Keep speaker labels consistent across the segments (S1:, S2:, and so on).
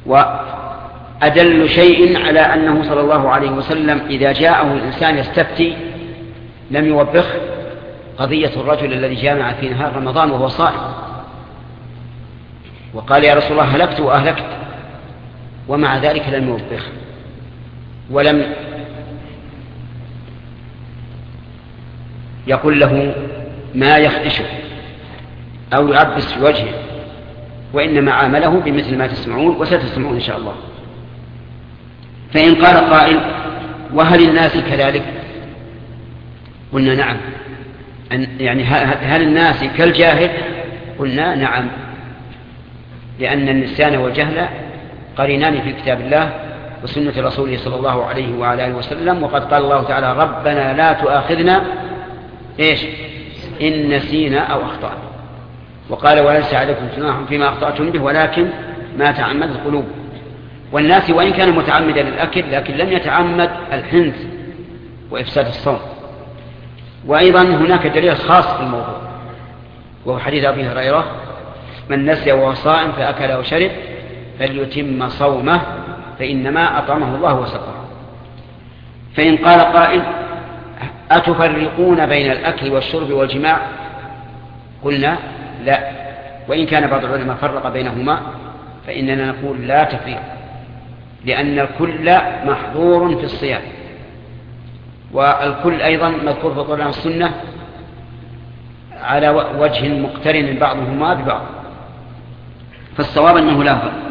S1: وأدل شيء على أنه صلى الله عليه وسلم إذا جاءه الإنسان يستفتي لم يوبخه قضية الرجل الذي جامع في نهار رمضان وهو صائم وقال يا رسول الله هلكت وأهلكت، ومع ذلك لم يوبخه ولم يقول له ما يخدشه أو يعبس في وجهه، وإنما عامله بمثل ما تسمعون وستسمعون إن شاء الله. فإن قال قائل وهل الناس كذلك؟ قلنا نعم. يعني هل الناس كالجاهل؟ قلنا نعم، لأن النسيان والجهل قرينان في كتاب الله وسنة رسوله صلى الله عليه وعلى آله وسلم، وقد قال الله تعالى ربنا لا تؤاخذنا إن نسينا أو أخطأنا، وقال وليس عليكم جناح فيما أخطأتم به ولكن ما تعمد القلوب. والناس وإن كان متعمدا للأكل لكن لم يتعمد الحنث وإفساد الصوم. وأيضا هناك دليل خاص في الموضوع وهو حديث أبي هريرة من نسي وهو صائم فأكل وشرب فليتم صومه فإنما أطعمه الله وسقاه. فإن قال قائل أتفرقون بين الأكل والشرب والجماع؟ قلنا لا، وإن كان بعض العلماء فرق بينهما فإننا نقول لا تفريق، لأن الكل محظور في الصيام، والكل أيضا مذكور في القرآن والسنة على وجه مقترن بعضهما ببعض، فالصواب أنه لا فرق.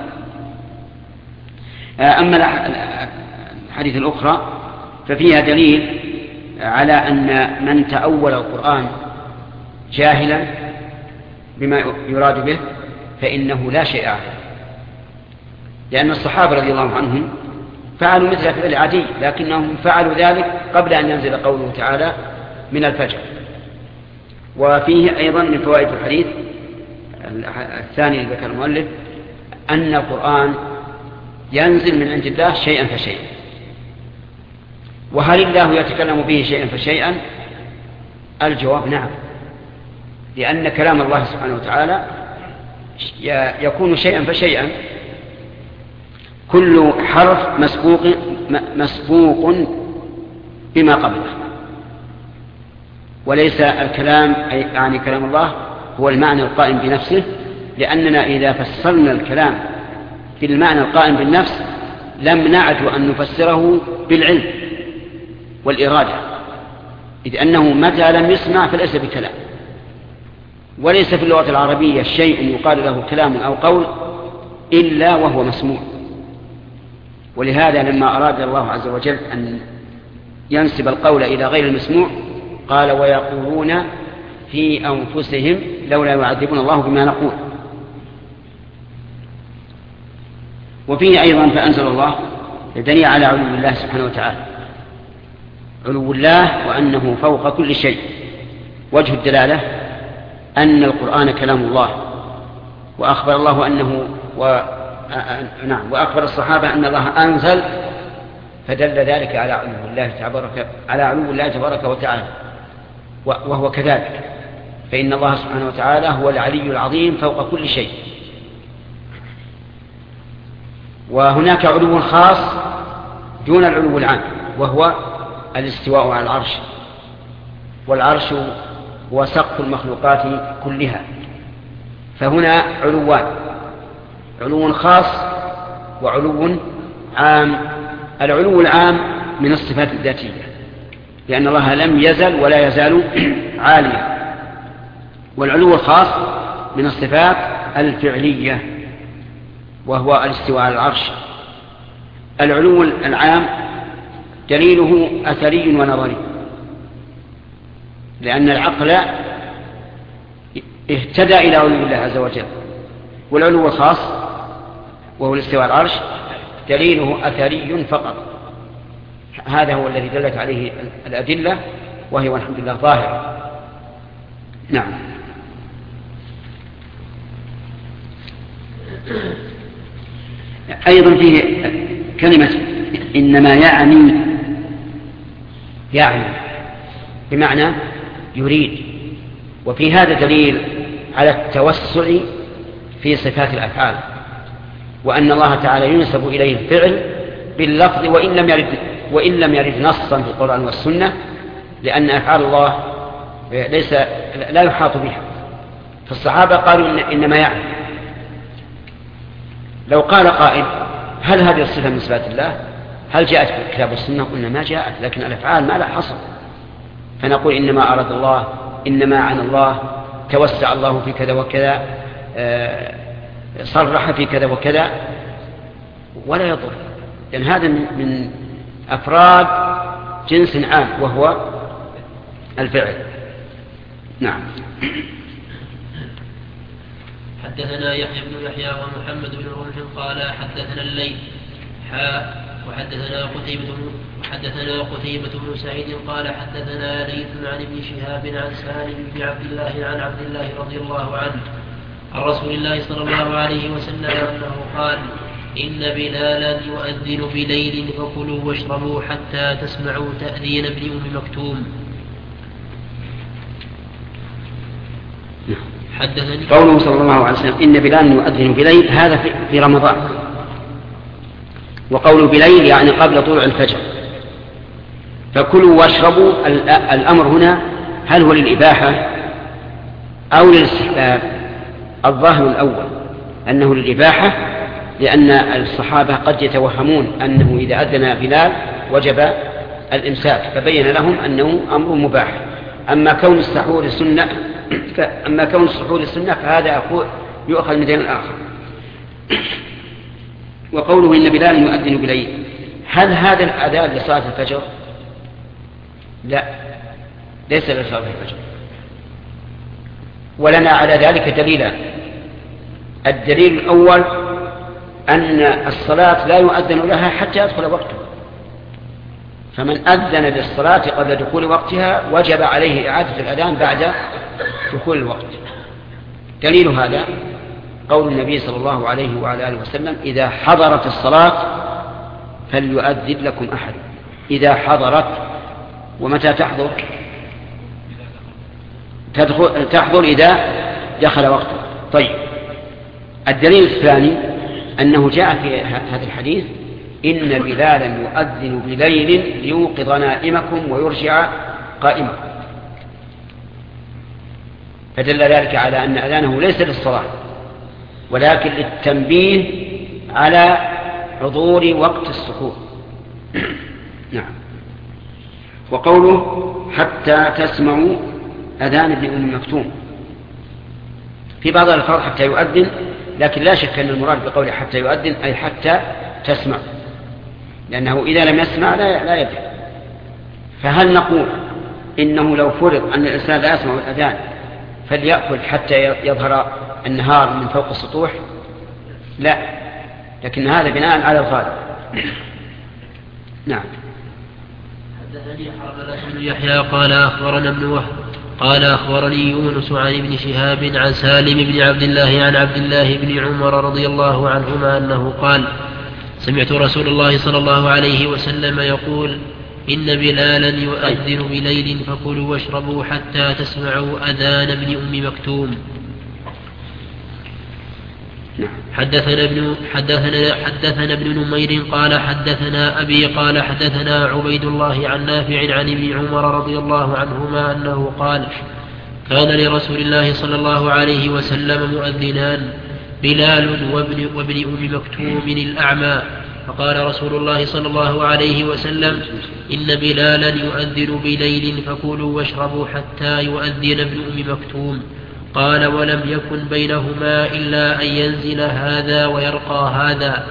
S1: أما الحديث الأخرى ففيها دليل على أن من تأول القرآن جاهلا بما يراد به فإنه لا شيء عليه، لأن الصحابة رضي الله عنهم فعلوا مثل فعل عدي، لكنهم فعلوا ذلك قبل أن ينزل قوله تعالى من الفجر. وفيه أيضا من فوائد الحديث الثاني الذي ذكر المؤلف أن القرآن ينزل من عند الله شيئا فشيئا. وهل الله يتكلم به شيئا فشيئا؟ الجواب نعم، لأن كلام الله سبحانه وتعالى يكون شيئا فشيئا، كل حرف مسبوق بما قبله، وليس الكلام يعني كلام الله هو المعنى القائم بنفسه، لأننا إذا فسرنا الكلام بالمعنى القائم بالنفس لم نعد أن نفسره بالعلم والإرادة، إذ أنه متى لم يسمع فليس بكلام. وليس في اللغة العربية شيء يقال له كلام أو قول إلا وهو مسموع. ولهذا لما أراد الله عز وجل أن ينسب القول إلى غير المسموع قال ويقولون في أنفسهم لولا يعذبون الله بما نقول. وفيه أيضا فأنزل الله دليل على علو الله سبحانه وتعالى، علو الله وأنه فوق كل شيء. وجه الدلالة أن القرآن كلام الله، وأخبر الله أنه وأخبر الصحابة أن الله أنزل، فدل ذلك على علو الله تبارك وتعالى، وهو كذلك، فإن الله سبحانه وتعالى هو العلي العظيم فوق كل شيء. وهناك علو خاص دون العلو العام، وهو الاستواء على العرش، والعرش هو سقف المخلوقات كلها. فهنا علوان، علو خاص وعلو عام. العلو العام من الصفات الذاتية، لأن الله لم يزل ولا يزال عاليا. والعلو الخاص من الصفات الفعلية، وهو الاستواء على العرش. العلو العام دليله أثري ونظري، لأن العقل اهتدى إلى علو الله عز وجل. والعلو الخاص وهو الاستواء على العرش دليله أثري فقط. هذا هو الذي دلت عليه الأدلة، وهي والحمد لله ظاهرة. نعم. أيضا فيه كلمة إنما يعني بمعنى يريد. وفي هذا دليل على التوسع في صفات الأفعال، وأن الله تعالى ينسب إليه الفعل باللفظ وإن لم يرد نصا في القرآن والسنة، لأن أفعال الله لا يحاط بها. فالصحابة قالوا إنما يعلم. لو قال قائل هل هذه الصفة من صفات الله؟ هل جاءت في الكتاب والسنة؟ قلنا ما جاءت، لكن الأفعال ما لها حصر، فنقول إنما أراد الله، إنما عن الله، توسع الله في كذا وكذا، صرح في كذا وكذا، ولا يضر، لأن هذا من أفراد جنس عام وهو الفعل. نعم.
S2: حدثنا يحيى بن يحيى ومحمد بن رمح قال حدثنا الليث وحدثنا قتيبة بن سعيد قال حدثنا ليث عن ابن شهاب عن سالم بن عبد الله عن عبد الله رضي الله عنه عن رسول الله صلى الله عليه وسلم أنه قال: إن بلالا يؤذن بليل فكلوا واشربوا حتى تسمعوا تأذين ابن أم مكتوم. حدثني
S1: قوله صلى الله عليه وسلم إن بلالا يؤذن بليل، هذا في رمضان، وقوله بليل يعني قبل طلوع الفجر. فكلوا واشربوا، الأمر هنا هل هو للإباحة أو للاستحباب؟ الظاهر الأول أنه للإباحة، لأن الصحابة قد يتوهمون أنه إذا أذن بلال وجب الإمساك، فبين لهم أنه أمر مباح. أما كون السحور السنة فهذا يؤخذ من دين الآخر. وقوله إن بلال يؤذن بليل، هل هذا الأذان لصلاة الفجر؟ لا، ليس لصلاة الفجر، ولنا على ذلك دليلان. الدليل الأول أن الصلاة لا يؤذن لها حتى يدخل وقتها، فمن أذن للصلاة قبل دخول وقتها وجب عليه إعادة الأذان بعد دخول الوقت. دليل هذا قول النبي صلى الله عليه وعلى آله وسلم: إذا حضرت الصلاة فليؤذن لكم أحد. إذا حضرت، ومتى تحضر؟ تحضر إذا دخل وقته. طيب، الدليل الثاني أنه جاء في هذا الحديث: إن بلالا يؤذن بليل ليوقظ نائمكم ويرجع قائمكم. فدل ذلك على أن أذانه ليس للصلاة ولكن للتنبيه على حضور وقت السحور. نعم. وقوله حتى تسمعوا أذان ابن أم مكتوم، في بعض الألفاظ حتى يؤذن، لكن لا شك أن المراد بقوله حتى يؤذن أي حتى تسمع، لأنه إذا لم يسمع لا يدري. فهل نقول إنه لو فرض أن الإنسان لا يسمع الأذان فليأكل حتى يظهر النهار من فوق السطوح؟ لا، لكن هذا بناء على الغالب. نعم.
S2: حدثني حرملة بن يحيى قال أخبرنا ابن وهب قال أخبرني يونس عن ابن شهاب عن سالم بن عبد الله عن عبد الله بن عمر رضي الله عنهما أنه قال: سمعت رسول الله صلى الله عليه وسلم يقول: إن بلالا يؤذن بليل فكلوا واشربوا حتى تسمعوا أذان ابن أم مكتوم. حدثنا ابن نمير قال حدثنا أبي قال حدثنا عبيد الله عن نافع عن ابن عمر رضي الله عنهما أنه قال: كان لرسول الله صلى الله عليه وسلم مؤذنان، بلال وابن أم مكتوم الأعمى. فقال رسول الله صلى الله عليه وسلم: إن بلالا يؤذن بليل فكلوا واشربوا حتى يؤذن ابن أم مكتوم. قال: ولم يكن بينهما إلا أن ينزل هذا ويرقى هذا.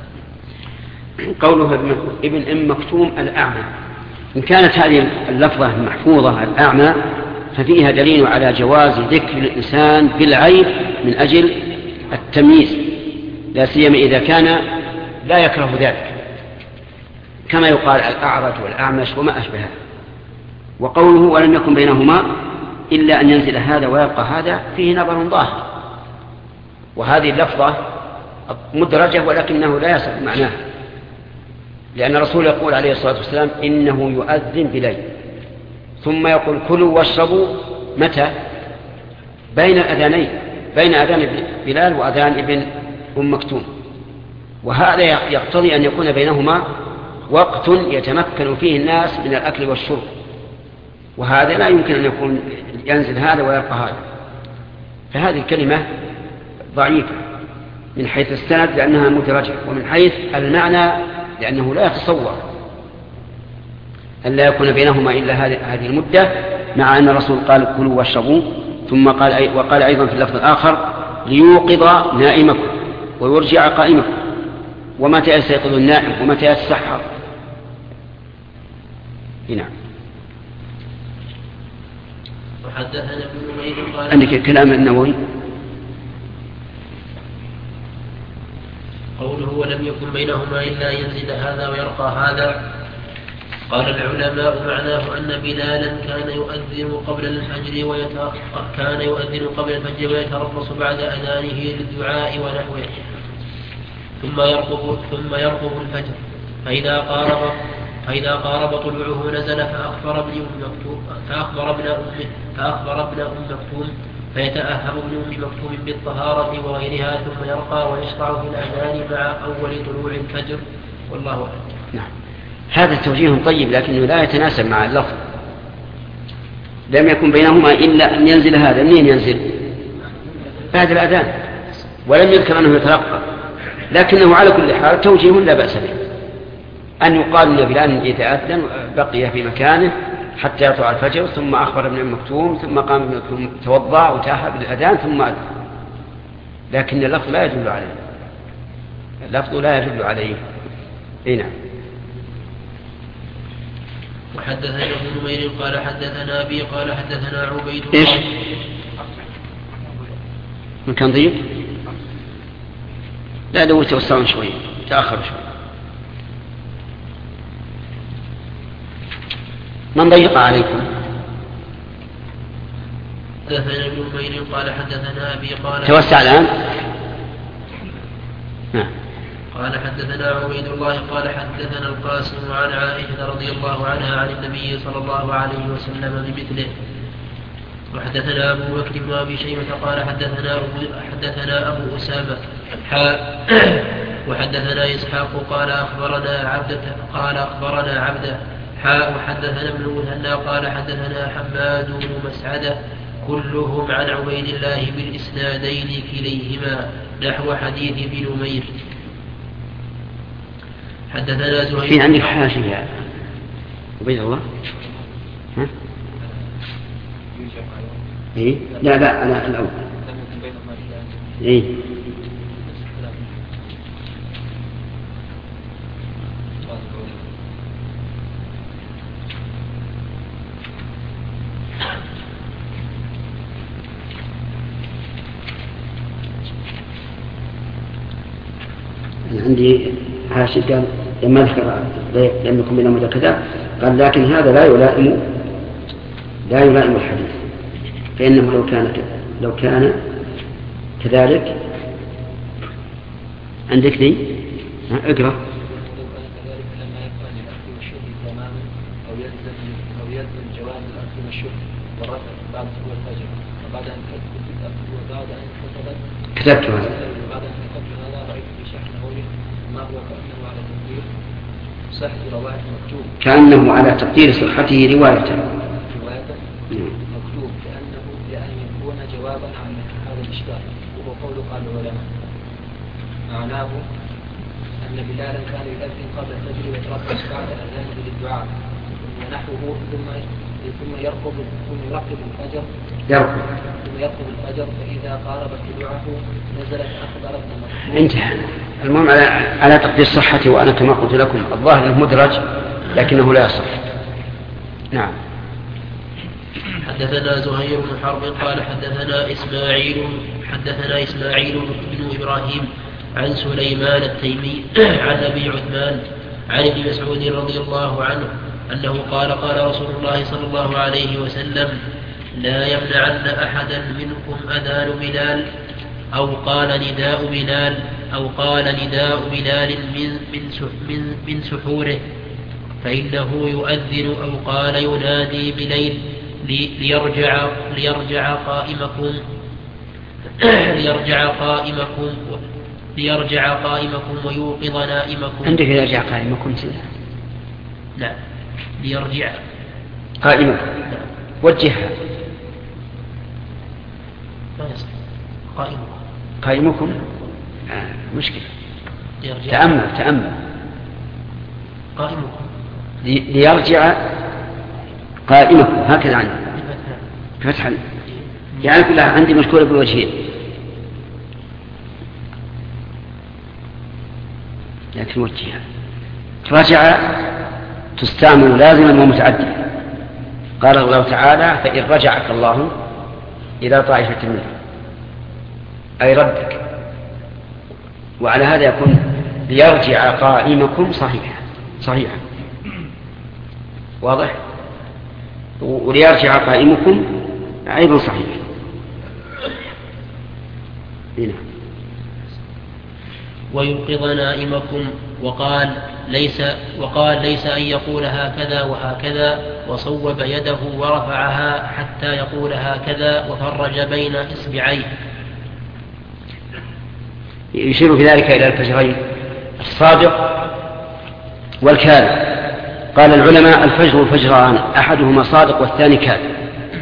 S1: قوله ابن أم مكتوم الأعمى، إن كانت هذه اللفظة محفوظة الأعمى ففيها دليل على جواز ذكر الإنسان بالعيب من أجل التمييز، لا سيما إذا كان لا يكره ذلك، كما يقال الأعرج والأعمش وما أشبهه. وقوله ولم يكن بينهما إلا أن ينزل هذا ويبقى هذا فيه نظر ظاهر، وهذه اللفظة مدرجة ولكنه لا يصح معناه، لأن الرسول يقول عليه الصلاة والسلام: إنه يؤذن بليل، ثم يقول: كلوا واشربوا. متى؟ بين الأذانين، بين أذان بلال وأذان ابن أم مكتوم. وهذا يقتضي أن يكون بينهما وقت يتمكن فيه الناس من الأكل والشرب، وهذا لا يمكن أن يكون ينزل هذا ويبقى هذا. فهذه الكلمة ضعيفة من حيث السند لأنها مدرجة، ومن حيث المعنى لأنه لا يتصور أن لا يكون بينهما إلا هذه المدة، مع أن الرسول قال كلوا واشربوا، ثم وقال أيضا في اللفظ الآخر ليوقظ نائمكم ويرجع قائمكم. ومتى يستيقظ النائم ومتى يتسحر؟ نعم.
S2: وحدثنا ابن نمير قال
S1: عندك كلام النووي
S2: قوله ولم يكن بينهما إلا ينزل هذا ويرقى هذا. قال العلماء معناه أن بلالا كان يؤذن قبل الفجر ويتربص بعد أذانه للدعاء ونحوه، ثم يرقب الفجر، فإذا قارب طلوعه نزل فأخبر ابن أم مكتوم فيتأهب ابن أم مكتوم بالطهارة وغيرها، ثم يرقى ويشرع في الأذان مع أول طلوع الفجر، والله أعلم.
S1: نعم. هذا توجيه طيب لكنه لا يتناسب مع اللفظ. لم يكن بينهما إلا أن ينزل هذا. منين ينزل؟ بعد الأذان، ولم يذكر أنه يتلقى، لكنه على كل حال توجيه لا بأس به. أن يقال أن بلال يتأذن بقي في مكانه حتى يطلع الفجر، ثم أخبر ابن أم مكتوم، ثم قام ابن مكتوم توضأ وتأهب للأذان ثم أذن، لكن اللفظ لا يدل عليه. اللفظ لا يدل عليه. نعم.
S2: وحدثنا ابن نمير قال حدثنا أبي قال حدثنا عبيد
S1: إيش؟ من كان ضيق؟ لا لو توسعون شوي، تأخر شوي. من ضيق عليكم؟
S2: حدثنا ابن نمير قال حدثنا أبي قال
S1: توسع الآن.
S2: قال حدثنا عبيد الله قال حدثنا القاسم عن عائشة رضي الله عنها عن النبي صلى الله عليه وسلم بمثله. وحدثنا أبو بكر بن أبي شيبة قال حدثنا أبو أسامة وحدثنا إسحاق قال أخبرنا عبده وحدثنا ابن المثنى قال حدثنا حماد بن مسعدة كلهم عن عبيد الله بالإسنادين كليهما نحو حديث ابن نمير. حدثنا زهير
S1: في عندك حاشية عبيد الله؟ ها؟ إيه؟ لا أنا الأول. إيه؟ عندي حاشية قال لما ذكر لم يكن بينهما كذا قال لكن هذا لا يلائم الحديث، فإنه لو كان كذلك عندك دي اقرأ.
S3: أو يلزم جواز الأكل والشرب والرفع بعد طلوع الفجر وبعد أن
S1: كتبت هذا.
S3: بعد أن كتبت هذا رأيت في شرح النووي ما هو كأنه على تقدير صحة رواية مكتوب،
S1: كأنه على تقدير صحته رواية
S3: مكتوب كأنه لأن يكون جوابا عن هذا الإشكال، وهو قول قال العلماء معناه أن بلالا كان يؤذن قبل الفجر ويتربص بعد أذانه للدعاء ونحوه ثم يرقب الفجر فإذا قارب طلوعه نزلت أخبار ابن
S1: انتهى. المهم على تقدير صحته، وأنا كما قلت لكم الظاهر أنه مدرج لكنه لا يصح. نعم.
S2: حدثنا زهير بن حرب قال حدثنا إسماعيل بن إبراهيم عن سليمان التيمي عن أبي عثمان عن ابن مسعود رضي الله عنه أنه قال رسول الله صلى الله عليه وسلم لا يمنعن أحدا منكم أذان بلال أو قال نداء بلال من سحوره، فإنه يؤذن أو قال ينادي بليل ليرجع قائمكم ليرجع قائمكم ويوقظ نائمكم.
S1: عندك ليرجع قائمكم.
S2: نعم ليرجع
S1: قائمكم.
S2: نعم.
S1: وجهها.
S2: ما يصح. قائمكم.
S1: قائمكم مشكلة.
S2: تأمل قائمكم.
S1: ليرجع قائمكم هكذا عندي فتح يعني كلها عندي مشكولة بالوجهين، لكن وجهها رجع تستعمل لازما ومتعديا. قال الله تعالى فإن رجعك الله إلى طائفة منه أي ردك، وعلى هذا يكون ليرجع قائمكم صحيحا واضح، وليرجع قائمكم أيضا صحيح. هنا
S2: ويوقظ نائمكم وقال ليس أن يقول هكذا وهكذا، وصوب يده ورفعها حتى يقول هكذا وفرج بين إصبعيه.
S1: يشير في ذلك إلى الفجرين الصادق والكاذب. قال العلماء الفجر والفجران أحدهما صادق والثاني كاذب،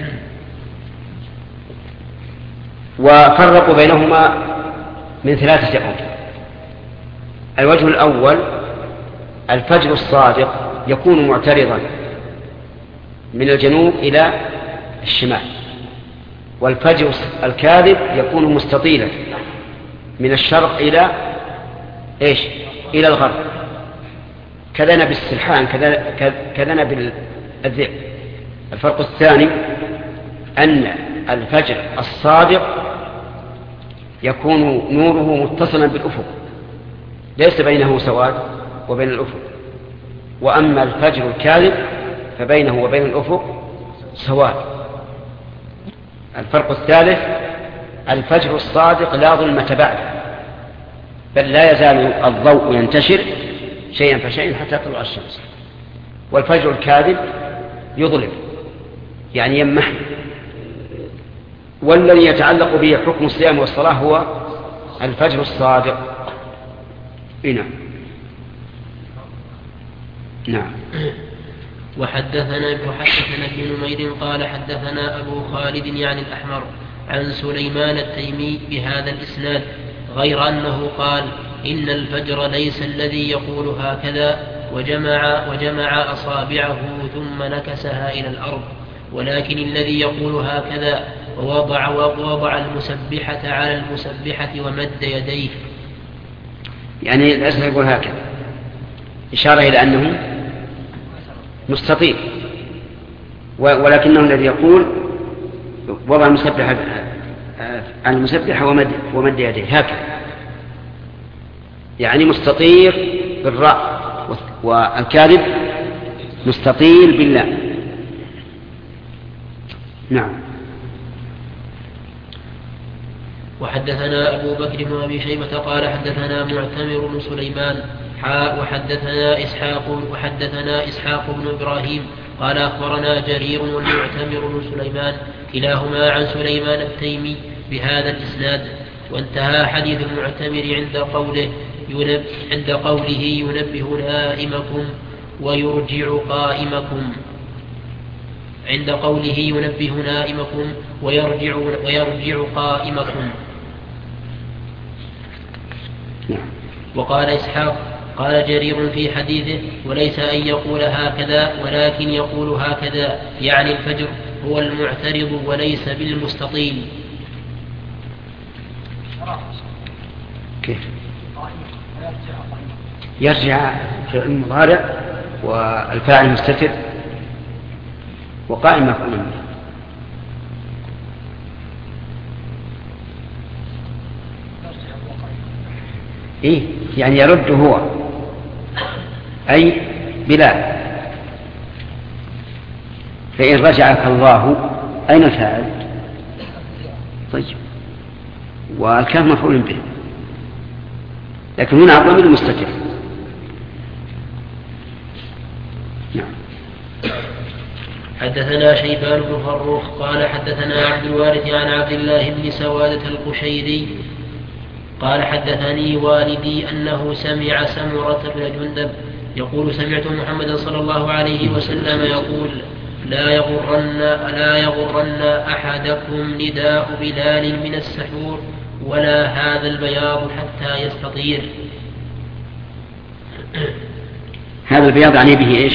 S1: وفرقوا بينهما من 3 أوجه. الوجه الأول الفجر الصادق يكون معترضا من الجنوب إلى الشمال، والفجر الكاذب يكون مستطيلا من الشرق إلى إلى الغرب، كذنب السلحان كذنب الذئب. الفرق الثاني أن الفجر الصادق يكون نوره متصلا بالأفق، ليس بينه سواد وبين الأفق، وأما الفجر الكاذب فبينه وبين الأفق سواد. الفرق الثالث الفجر الصادق لا ظلمة بعده، بل لا يزال الضوء ينتشر شيئا فشيئا حتى تطلع الشمس، والفجر الكاذب يظلم يعني يمحي. والذي يتعلق به حكم الصيام والصلاة هو الفجر الصادق. نعم.
S2: وحدثنا ابن نمير قال حدثنا أبو خالد يعني الأحمر عن سليمان التيمي بهذا الإسناد، غير أنه قال إن الفجر ليس الذي يقول هكذا وجمع أصابعه ثم نكسها إلى الأرض، ولكن الذي يقول هكذا ووضع المسبحة على المسبحة ومد يديه.
S1: يعني الأسف يقول هكذا إشارة إلى أنه مستطيل، ولكنه الذي يقول وضع المسبحة على المسبحة ومد يديه هكذا، يعني مستطيل بالراء، والكاذب مستطيل بالله. نعم.
S2: وحدثنا أبو بكر بن أبي شيبة قال حدثنا معتمر بن سليمان وحدثنا إسحاق بن إبراهيم قال أخبرنا جرير والمعتمر بن سليمان كلاهما عن سليمان التيمي بهذا الإسناد. وانتهى حديث المعتمر عند قوله ينبه نائمكم ويرجع قائمكم، عند قوله ينبه نائمكم ويرجع قائمكم. وقال إسحاق قال جرير في حديثه وليس أن يقول هكذا ولكن يقول هكذا، يعني الفجر هو المعترض وليس بالمستطيل.
S1: كيف يرجع في المضارع والفاعل مستتر وقائم مفعول به. يعني يرد هو أي بلال. فإن رجعك الله أين الفاعل؟ طيب والكاف مفعول به، لكن هنا الضمير المستتر. نعم.
S2: حدثنا شيبان بن فروخ قال حدثنا عبد الوارث عن عبد الله بن سوادة القشيري قال حدثني والدي أنه سمع سمرة بن جندب يقول سمعت محمدا صلى الله عليه وسلم يقول لا يغرن أحدكم نداء بلال من السحور ولا هذا البياض حتى يستطير.
S1: هذا البياض يعني به إيش؟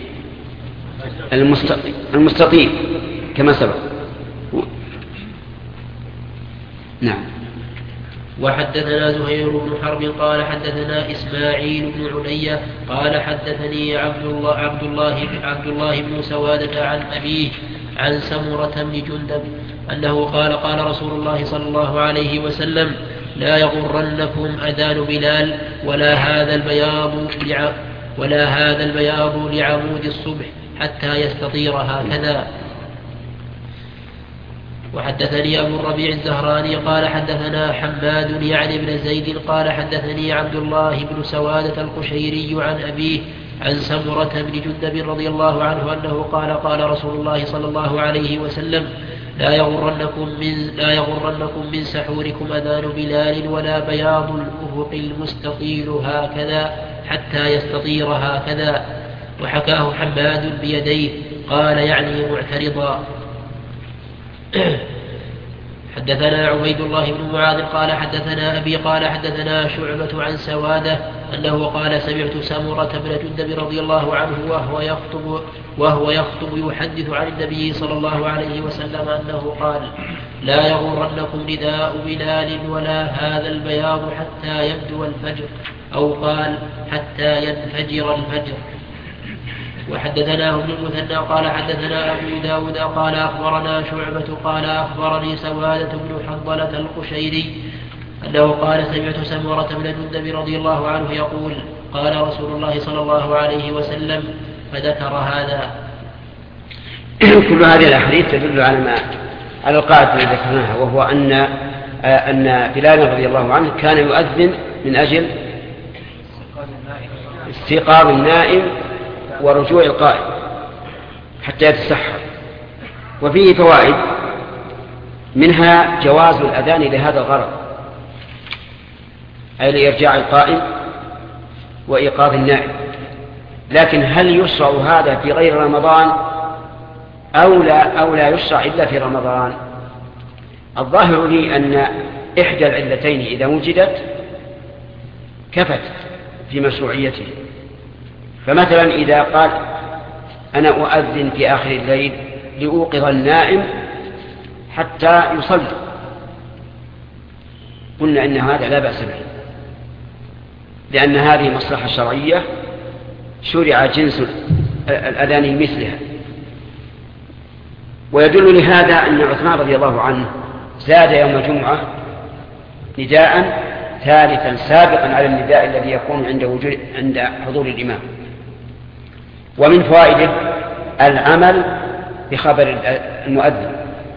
S1: المستطيل كما سبق. نعم.
S2: وحدثنا زهير بن حرب قال حدثنا إسماعيل بن علية قال حدثني عبد الله بن سوادة عن أبيه عن سمرة بن جندب أنه قال رسول الله صلى الله عليه وسلم لا يغرنكم أذان بلال ولا هذا البياض لعمود الصبح حتى يستطير هكذا. وحدثني أبو الربيع الزهراني قال حدثنا حماد يعني بن زيد قال حدثني عبد الله بن سوادة القشيري عن أبيه عن سمرة بن جندب رضي الله عنه أنه قال رسول الله صلى الله عليه وسلم لا يغرنكم من سحوركم أذان بلال ولا بياض الأفق المستطيل هكذا حتى يستطير هكذا. وحكاه حماد بيديه قال يعني معترضا. حدثنا عبيد الله بن معاذ قال حدثنا أبي قال حدثنا شعبة عن سوادة أنه قال سمعت سمرة بن جندب رضي الله عنه وهو يخطب يحدث عن النبي صلى الله عليه وسلم أنه قال لا يغرنكم نداء بلال ولا هذا البياض حتى يبدو الفجر أو قال حتى ينفجر الفجر. وحدثناه ابن المثنى قال حدثنا أبو داود قال أخبرنا شعبة قال أخبرني سوادة بن حنظلة القشيري أنه قال سمعت سمرة بن جندب رضي الله عنه يقول قال رسول الله صلى الله عليه وسلم فذكر هذا.
S1: كل هذه الأحاديث تدل على القاعدة التي ذكرناها، وهو أن بلال رضي الله عنه كان يؤذن من أجل استيقاظ النائم ورجوع القائم حتى يتسحر. وفيه فوائد، منها جواز الأذان لهذا الغرض، أي لإرجاع القائم وإيقاظ النائم. لكن هل يشرع هذا في غير رمضان أو لا يشرع إلا في رمضان؟ الظاهر لي أن إحدى العلتين إذا وجدت كفت في مشروعيته. فمثلا إذا قال أنا أؤذن في آخر الليل لأوقظ النائم حتى يصلي، قلنا إن هذا لا بأس به، لأن هذه مصلحة شرعية شرع جنس الأذان مثلها. ويدل لهذا أن عثمان رضي الله عنه زاد يوم الجمعة نداء ثالثا سابقا على النداء الذي يكون عند حضور الإمام. ومن فوائده العمل بخبر المؤذن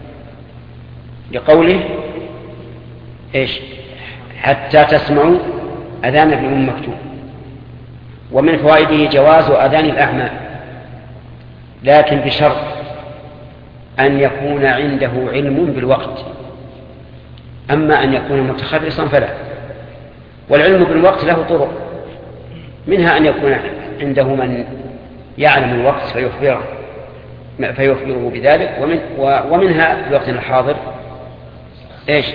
S1: لقوله إيش حتى تسمعوا أذان ابن أم مكتوم. ومن فوائده جواز أذان الأعمى، لكن بشرط أن يكون عنده علم بالوقت، أما أن يكون متخرصا فلا. والعلم بالوقت له طرق، منها أن يكون عنده من يعلم الوقت فيخبره بذلك، ومنها في الوقت الحاضر إيش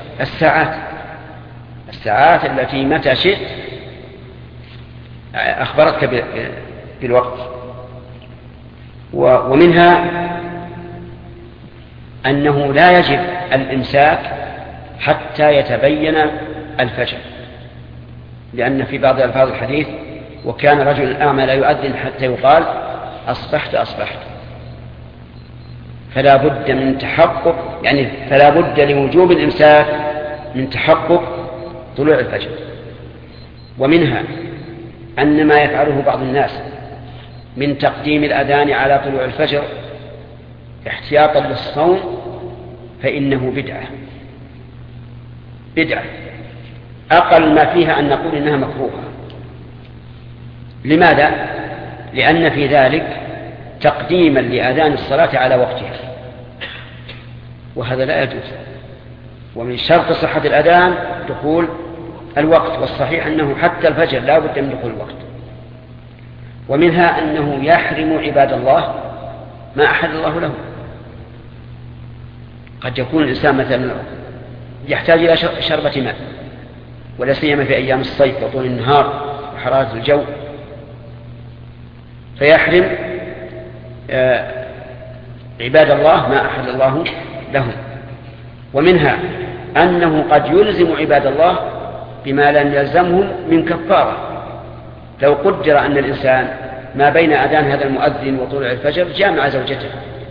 S1: الساعات التي متى شئت أخبرتك بالوقت. ومنها أنه لا يجب الإمساك حتى يتبين الفجر، لأن في بعض ألفاظ الحديث وكان رجل أعمى لا يؤذن حتى يقال أصبحت. فلا بد من تحقق، يعني فلا بد لوجوب الإمساك من تحقق طلوع الفجر. ومنها أن ما يفعله بعض الناس من تقديم الأذان على طلوع الفجر احتياطا للصوم فإنه بدعة أقل ما فيها أن نقول إنها مكروهة. لماذا؟ لأن في ذلك تقديما لأذان الصلاة على وقتها، وهذا لا يجوز. ومن شرط صحة الأذان دخول الوقت، والصحيح أنه حتى الفجر لا بد من دخول الوقت. ومنها أنه يحرم عباد الله ما أحل الله له. قد يكون الإنسان مثلا يحتاج إلى شربة ماء، ولا سيما في أيام الصيف وطول النهار وحرارة الجو، فيحرم عباد الله ما أحل الله لهم. ومنها أنه قد يلزم عباد الله بما لم يلزمهم من كفارة. لو قدر أن الإنسان ما بين أذان هذا المؤذن وطلوع الفجر جامع زوجته،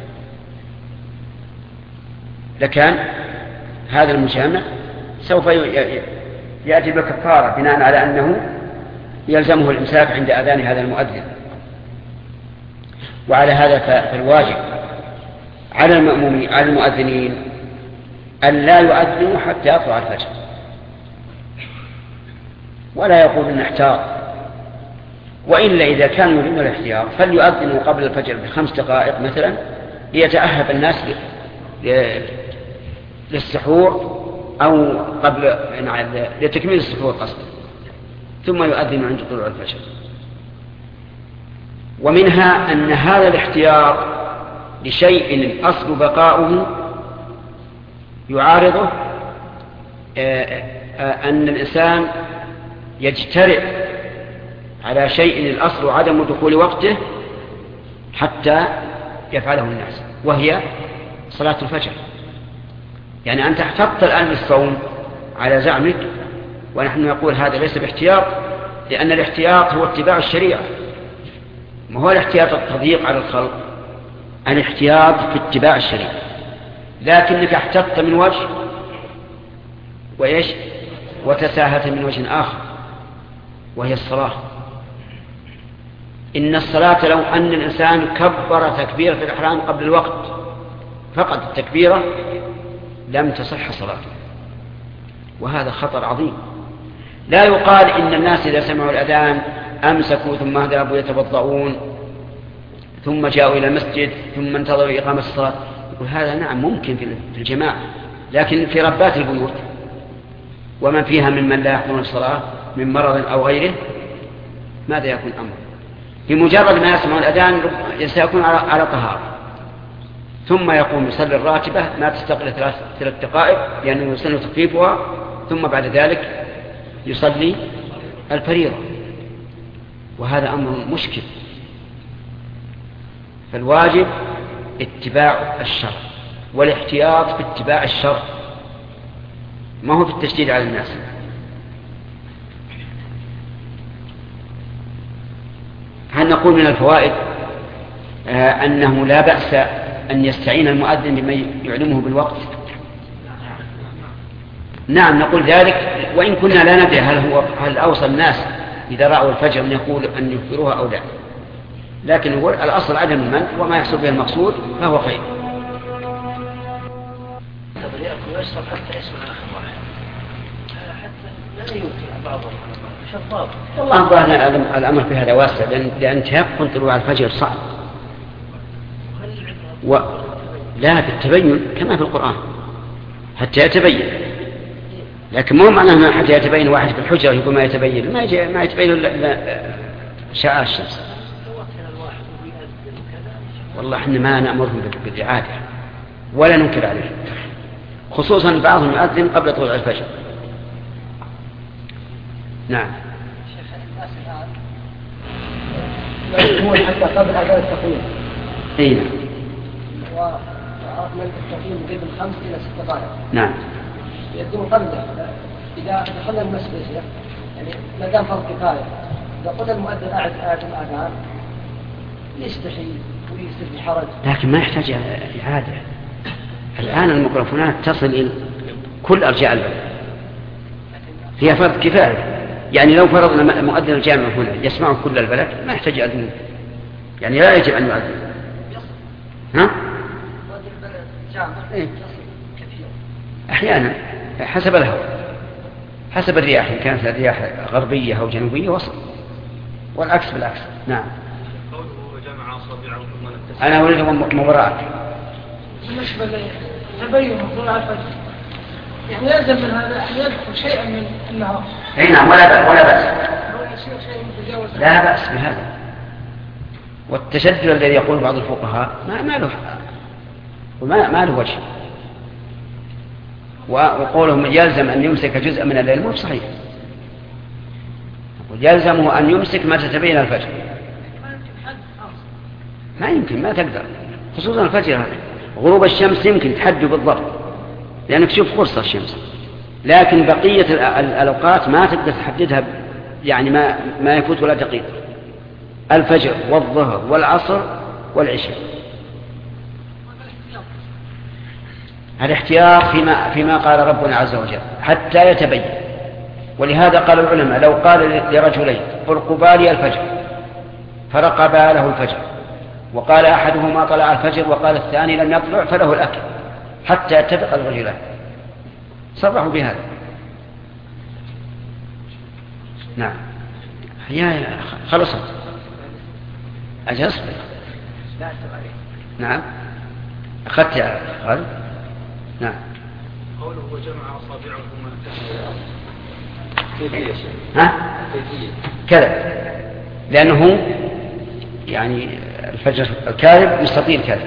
S1: لكان هذا المجامع سوف يأتي بكفارة بناء على أنه يلزمه الإمساك عند أذان هذا المؤذن. وعلى هذا فالواجب على المؤذنين أن لا يؤذنوا حتى يطلع الفجر، ولا يقولون نحتاط. وإلا إذا كانوا يريدون الاحتياط فليؤذنوا قبل الفجر ب5 دقائق مثلا، ليتأهب الناس للسحور أو قبل لتكميل السحور قصدا، ثم يؤذن عند طلوع الفجر. ومنها أن هذا الاحتياط لشيء الأصل بقاؤه يعارضه أن الإنسان يجترئ على شيء الأصل عدم دخول وقته حتى يفعله الناس، وهي صلاة الفجر. يعني أنت احتطت الآن بالصوم على زعمك، ونحن نقول هذا ليس باحتياط، لأن الاحتياط هو اتباع الشريعة، ما هو الاحتياط التضييق على الخلق، الاحتياط في اتباع الشريعة. لكنك احتطت من وجه وتساهلت من وجه آخر، وهي الصلاة. إن الصلاة لو أن الإنسان كبر تكبيرة الإحرام قبل الوقت فقط التكبيرة لم تصح صلاته، وهذا خطر عظيم. لا يقال إن الناس إذا سمعوا الأذان أمسكوا ثم ذهبوا يتوضؤون ثم جاءوا إلى المسجد ثم انتظروا إقامة الصلاة. يقول هذا نعم ممكن في الجماعة، لكن في ربات البيوت ومن فيها ممن لا يحضرون الصلاة من مرض أو غيره ماذا يكون أمر؟ بمجرد ما يسمع الأذان سيكون على طهارة، ثم يقوم يصلي الراتبة ما تستقل 3 دقائق لأنه يسن تخفيفها، ثم بعد ذلك يصلي الفريضة، وهذا أمر مشكل. فالواجب اتباع الشرع والاحتياط في اتباع الشرع، ما هو في التشديد على الناس. هل نقول من الفوائد أنه لا بأس أن يستعين المؤذن بما يعلمه بالوقت؟ نعم نقول ذلك، وإن كنا لا ندري هل أوصى الناس إذا رأوا الفجر أن يقول أن يخبروها أو لا، لكن هو الأصل عدم المنع، وما يحصل به المقصود فهو خير. والله ظاهر الأمر في هذا واسع، لأن تيقن طلوع الفجر صعب، لا في التبين كما في القرآن حتى يتبين، لكن مو معناه حتى يتبين واحد في الحجرة يقول ما يتبين، ما يتبين إلا شعاع الشمس. والله احنا ما نأمرهم بالإعادة ولا ننكر عليه، خصوصا بعضهم يؤذن قبل طلوع الفجر. نعم.
S4: هو حتى قبل أذان التقويم.
S1: أي نعم.
S4: وعرفنا التقويم قبل 5 إلى 6 دقائق.
S1: نعم.
S4: يقدم قبله إذا دخلنا المسجد يعني ما دام فرض كفاية، إذا قلنا المؤذن أعد الأذان يستحي ويصير بحرج.
S1: لكن ما يحتاج إعادة. الآن الميكروفونات تصل إلى كل أرجاء البلد، هي فرض كفاية. يعني لو فرضنا مؤذن الجامع هنا يسمعه كل البلد ما يحتاج يؤذن، يعني لا يجب أن يؤذن. ها؟ إيه؟ أحيانا حسب الهواء، حسب الرياح، إن كانت الرياح غربية أو جنوبية وصل، والعكس بالعكس. نعم. أنا أريد مباراة.
S4: بالنسبة لتبين طلوع الفجر
S5: يعني يلزم من هذا أن يدخل شيئا من النهار.
S1: أي نعم، ولا بأس. لا بأس بهذا. والتشدد الذي يقول بعض الفقهاء ما له وجه. وقولهم يلزم أن يمسك جزء من الليل مو صحيح. يلزمه أن يمسك ما تتبين الفجر. ما يمكن، ما تقدر، خصوصا الفجر هذا. غروب الشمس يمكن تحدد بالضبط لأنك تشوف قرصة الشمس، لكن بقية الأوقات ما تقدر تحددها، يعني ما يفوت ولا دقيقة. الفجر والظهر والعصر والعشاء. الاحتياط فيما قال ربنا عز وجل حتى يتبين. ولهذا قال العلماء لو قال لرجلين ارقبا لي الفجر فرقبا له الفجر، وقال أحدهما طلع الفجر وقال الثاني لم يطلع، فله الأكل حتى يتفق الرجلان، صرحوا بهذا. نعم، هي خلصت أجلس. نعم، أخذت يا خالد. نعم.
S6: قوله وجمع أصابعهما
S1: كيفية كذا، لأنه يعني الفجر الكاذب مستطيل كذا.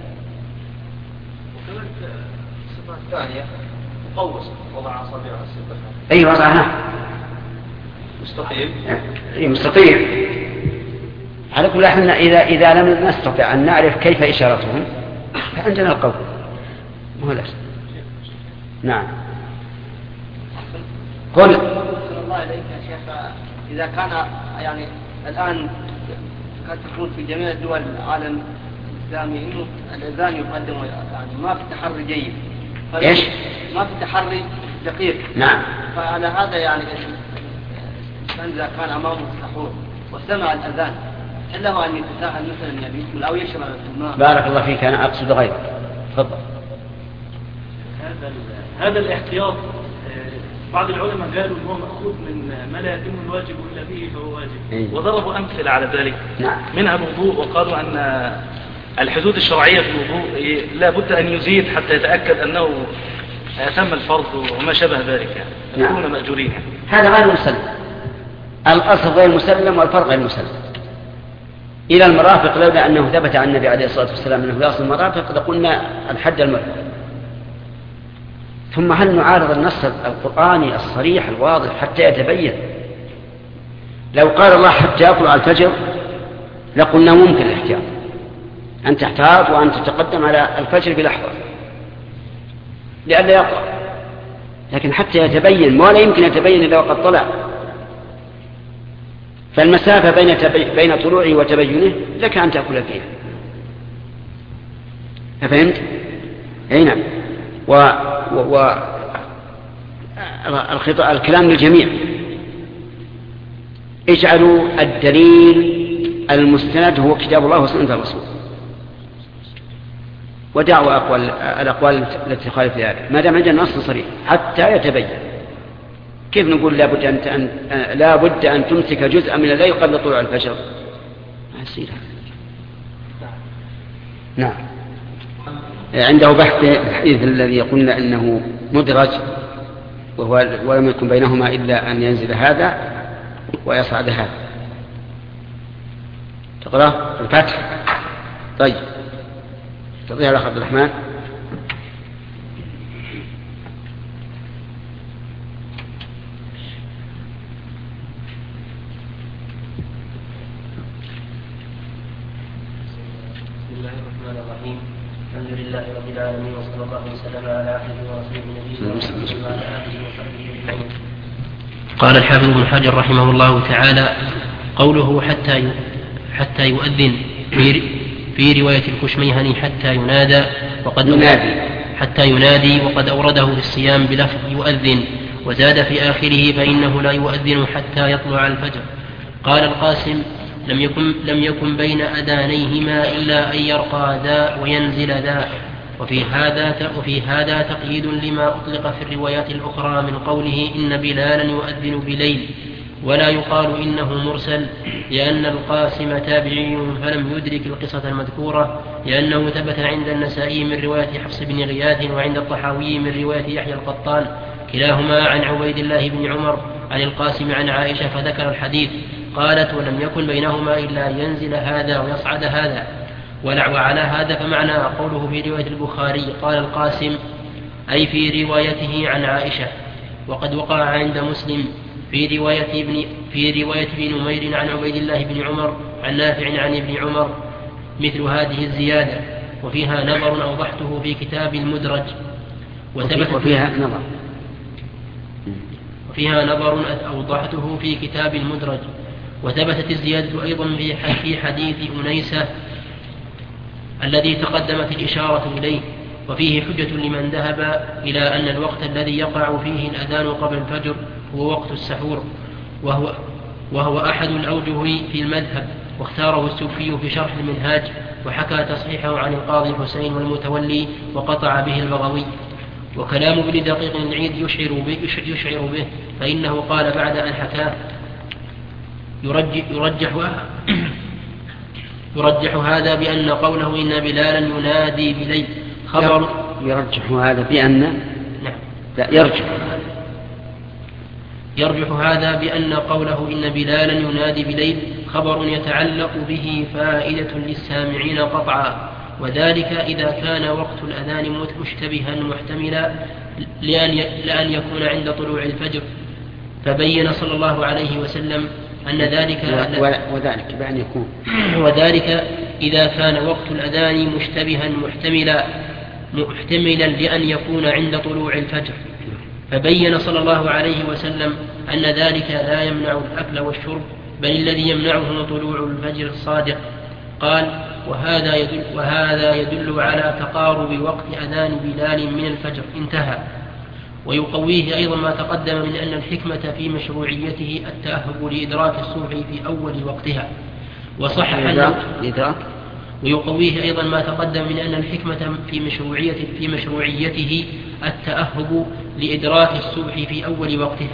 S6: وكذلك الصفة الثانية مقوس، وضع أصابعها السبحة.
S1: أي وضعها
S6: مستطيل.
S1: أي مستطيل. على كل حال إذا لم نستطع أن نعرف كيف إشارتهم فعندنا القول مو لازم. نعم. قل.
S7: الله عليك يا شيخ، إذا كان يعني الآن قد تكون في جميع دول العالم الإسلامي إنه الأذان يقدم، يعني ما في تحري جيد.
S1: إيش؟
S7: ما في تحري دقيق.
S1: نعم.
S7: فعلى هذا يعني الإنسان إذا كان أمامه السحور وسمع الأذان هل له أن يتساهل مثلا يعني يدخل أو يشرب في الماء؟
S1: بارك الله فيك، أنا أقصد غيره. تفضل.
S6: هذا الاحتياط بعض العلماء قالوا إنه مأخوذ من ما لا يتم الواجب إلا به فهو واجب. وضربوا أمثلة على ذلك.
S1: نعم.
S6: منها الوضوء، وقالوا أن الحدود الشرعية في الوضوء لا بد أن يزيد حتى يتأكد أنه تم الفرض وما شبه ذلك، يعني يكونون مأجورين.
S1: هذا غير مسلم. الأصل غير مسلم والفرق غير مسلم. إلى المرافق، لولا أنه ثبت عن النبي عليه الصلاة والسلام أنه يصل المرافق لقلنا الحد المرفق. ثم هل نعارض النص القرآني الصريح الواضح حتى يتبين؟ لو قال الله حتى يطلع الفجر لقلنا ممكن الاحتياط، أن تحتاط وأن تتقدم على الفجر بلحظة لئلا يطلع، لكن حتى يتبين ولا يمكن يتبين إلا وقد طلع. فالمسافة بين طلوعه وتبينه لك أن تأكل فيها. فهمت؟ أي نعم. الكلام للجميع. اجعلوا الدليل المستند هو كتاب الله وسنة الرسول، ودعوا الأقوال التي تخالف ذلك، ما دام عندنا نص صريح حتى يتبين. كيف نقول لا بد أن تمسك جزءا من الليل قبل طلوع الفجر؟ ما يصير. نعم. عنده بحث الحديث الذي قلنا أنه مدرج، ولم يكن بينهما إلا أن ينزل هذا ويصعد هذا. تقرأ الفتح؟ طيب، تضيع لأخ عبد الرحمن.
S2: الحمد لله رب العالمين، وصلى الله وسلم على عبده ورسوله نبينا محمد وعلى اله وصحبه اجمعين. قال الحافظ ابن حجر رحمه الله تعالى: قوله حتى يؤذن في رواية الكشميهني حتى ينادى، حتى ينادي، وقد أورده في الصيام بلفظ يؤذن، وزاد في آخره فإنه لا يؤذن حتى يطلع الفجر. قال القاسم: لم يكن بين أذانيهما إلا أن يرقى ذا وينزل ذا. وفي هذا تقييد لما أطلق في الروايات الأخرى من قوله إن بلالا يؤذن بليل، ولا يقال إنه مرسل لأن القاسم تابعي فلم يدرك القصة المذكورة، لأنه ثبت عند النسائي من رواية حفص بن غياث وعند الطحاوي من رواية يحيى القطان كلاهما عن عبيد الله بن عمر عن القاسم عن عائشة فذكر الحديث. قالت: ولم يكن بينهما إلا ينزل هذا ويصعد هذا. وعلى هذا فمعنى قوله في رواية البخاري قال القاسم أي في روايته عن عائشة. وقد وقع عند مسلم في رواية ابن نمير عن عبيد الله بن عمر عن نافع عن ابن عمر مثل هذه الزيادة، وفيها نظر أوضحته في كتاب المدرج وفيها نظر أوضحته في كتاب المدرج. وثبتت الزيادة أيضا في حديث أنيسة الذي تقدمت الإشارة إليه، وفيه حجة لمن ذهب إلى أن الوقت الذي يقع فيه الأذان قبل الفجر هو وقت السحور، وهو أحد الأوجه في المذهب، واختاره السوفي في شرح المنهاج، وحكى تصحيحه عن القاضي حسين والمتولي وقطع به البغوي. وكلام ابن دقيق العيد يشعر به، فإنه قال بعد أن حكاه يرجح هذا بأن قوله إن بلالا ينادي بليل خبر.
S1: يرجح هذا بأن
S2: نعم.
S1: لا
S2: يرجح هذا بأن قوله إن بلالا ينادي بليل خبر يتعلق به فائدة للسامعين قطعا، وذلك إذا كان وقت الأذان مشتبها محتملا لأن يكون عند طلوع الفجر. فبين صلى الله عليه وسلم أن ذلك
S1: وذلك بأن يكون
S2: وذلك إذا كان وقت الأذان مشتبها محتملا لأن يكون عند طلوع الفجر. فبين صلى الله عليه وسلم أن ذلك لا يمنع الأكل والشرب، بل الذي يمنعه طلوع الفجر الصادق. قال: وهذا يدل على تقارب وقت أذان بلال من الفجر. انتهى. ويقويه أيضا ما تقدم من أن الحكمة في مشروعيته التأهب لإدراك الصبح في أول وقتها، ويقويه أيضا ما تقدم من أن الحكمة في مشروعيته التأهب لإدراك الصبح في أول وقتها.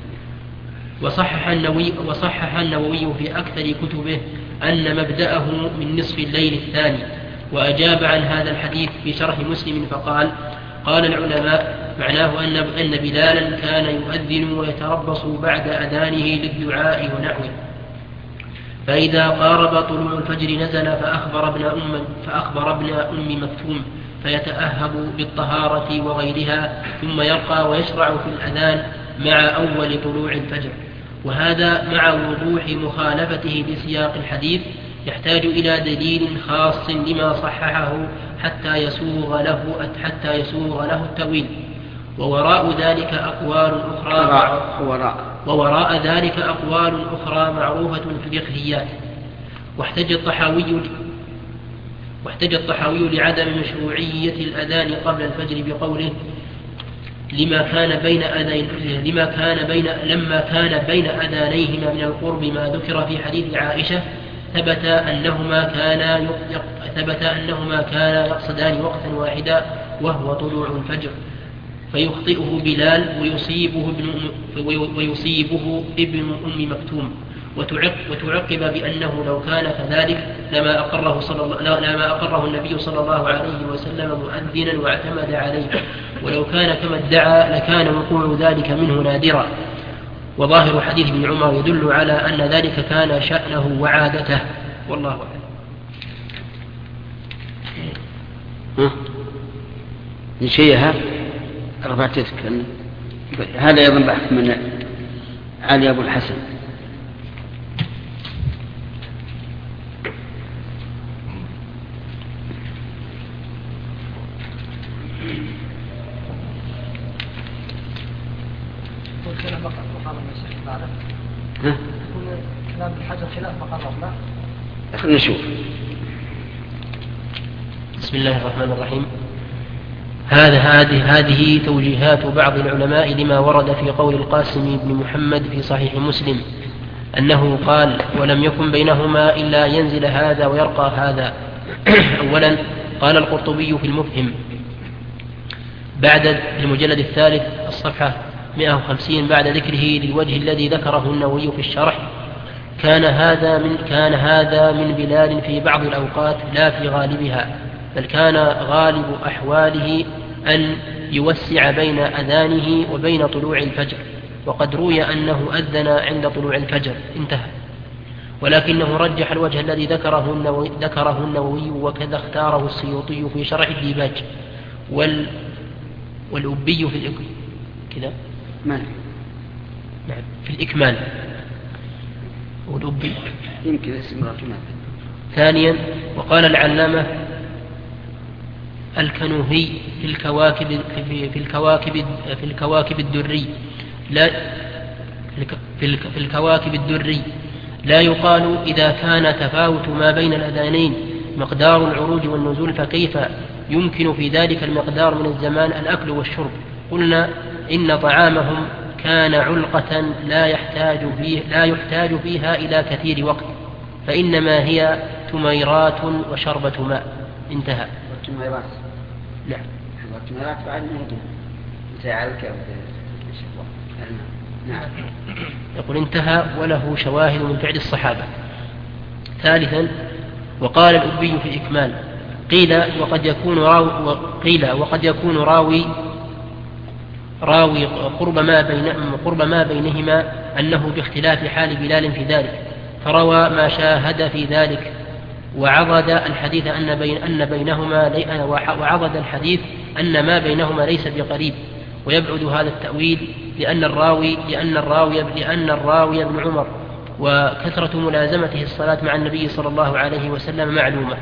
S2: وصحح النووي في أكثر كتبه أن مبدأه من نصف الليل الثاني، وأجاب عن هذا الحديث في شرح مسلم فقال: قال العلماء معناه أن بلالا كان يؤذن ويتربص بعد أذانه للدعاء ونحوه، فإذا قارب طلوع الفجر نزل فأخبر ابن أم مكتوم فيتأهب بالطهارة وغيرها، ثم يرقى ويشرع في الأذان مع أول طلوع الفجر. وهذا مع وضوح مخالفته لسياق الحديث يحتاج إلى دليل خاص لما صححه حتى يسوغ له التأويل. ووراء ذلك أقوال أخرى معروفة في الفقهيات. واحتج الطحاوي لعدم مشروعية الأذان قبل الفجر بقوله: لما كان بين أذانيهما من القرب ما ذكر في حديث عائشة، ثبت أنهما كانا يقصدان وقتا واحدا وهو طلوع الفجر، فيخطئه بلال ويصيبه ابن أم مكتوم. وتعقب بأنه لو كان كذلك لما أقره النبي صلى الله عليه وسلم مؤذنا واعتمد عليه، ولو كان كما ادعى لكان وقوع ذلك منه نادرا. وظاهر حديث ابن عمر يدل على أن ذلك كان شأنه وعادته، والله أعلم.
S1: نشيها رفعتك هذا أيضا بحث من علي أبو الحسن.
S4: كلام الحجر خلاف مقرر.
S1: نشوف.
S2: بسم الله الرحمن الرحيم. هذه توجيهات بعض العلماء لما ورد في قول القاسم بن محمد في صحيح مسلم أنه قال: ولم يكن بينهما إلا ينزل هذا ويرقى هذا. أولا، قال القرطبي في المفهم بعد المجلد الثالث الصفحة 150 بعد ذكره للوجه الذي ذكره النووي في الشرح كان هذا من بلال في بعض الأوقات لا في غالبها، بل كان غالب أحواله أن يوسع بين أذانه وبين طلوع الفجر، وقد روي أنه أذن عند طلوع الفجر. انتهى. ولكنه رجح الوجه الذي ذكره النووي وكذا اختاره السيوطي في شرح الديباج والأبي في كذا
S1: نعم
S2: في الإكمال والأبي
S1: يمكن استمرار كمان.
S2: ثانيا، وقال العلامة الكنوهي في الكواكب الدري لا يقال إذا كان تفاوت ما بين الأذانين مقدار العروج والنزول فكيف يمكن في ذلك المقدار من الزمان الأكل والشرب؟ قلنا إن طعامهم كان علقة لا يحتاج فيها إلى كثير وقت، فإنما هي تميرات وشربة ماء. انتهى.
S1: التميرات
S2: نعم.
S1: التميرات بعد موضوع متعلقة نعم.
S2: يقول انتهى وله شواهد من فعل الصحابة. ثالثا، وقال الأبي في الإكمال قيل وقد يكون راوي قرب ما بينهما أنه باختلاف حال بلال في ذلك، فروى ما شاهد في ذلك وعضد الحديث أن ما بينهما ليس بقريب، ويبعد هذا التأويل لأن الراوي ابن عمر، وكثرة ملازمته الصلاة مع النبي صلى الله عليه وسلم معلومة.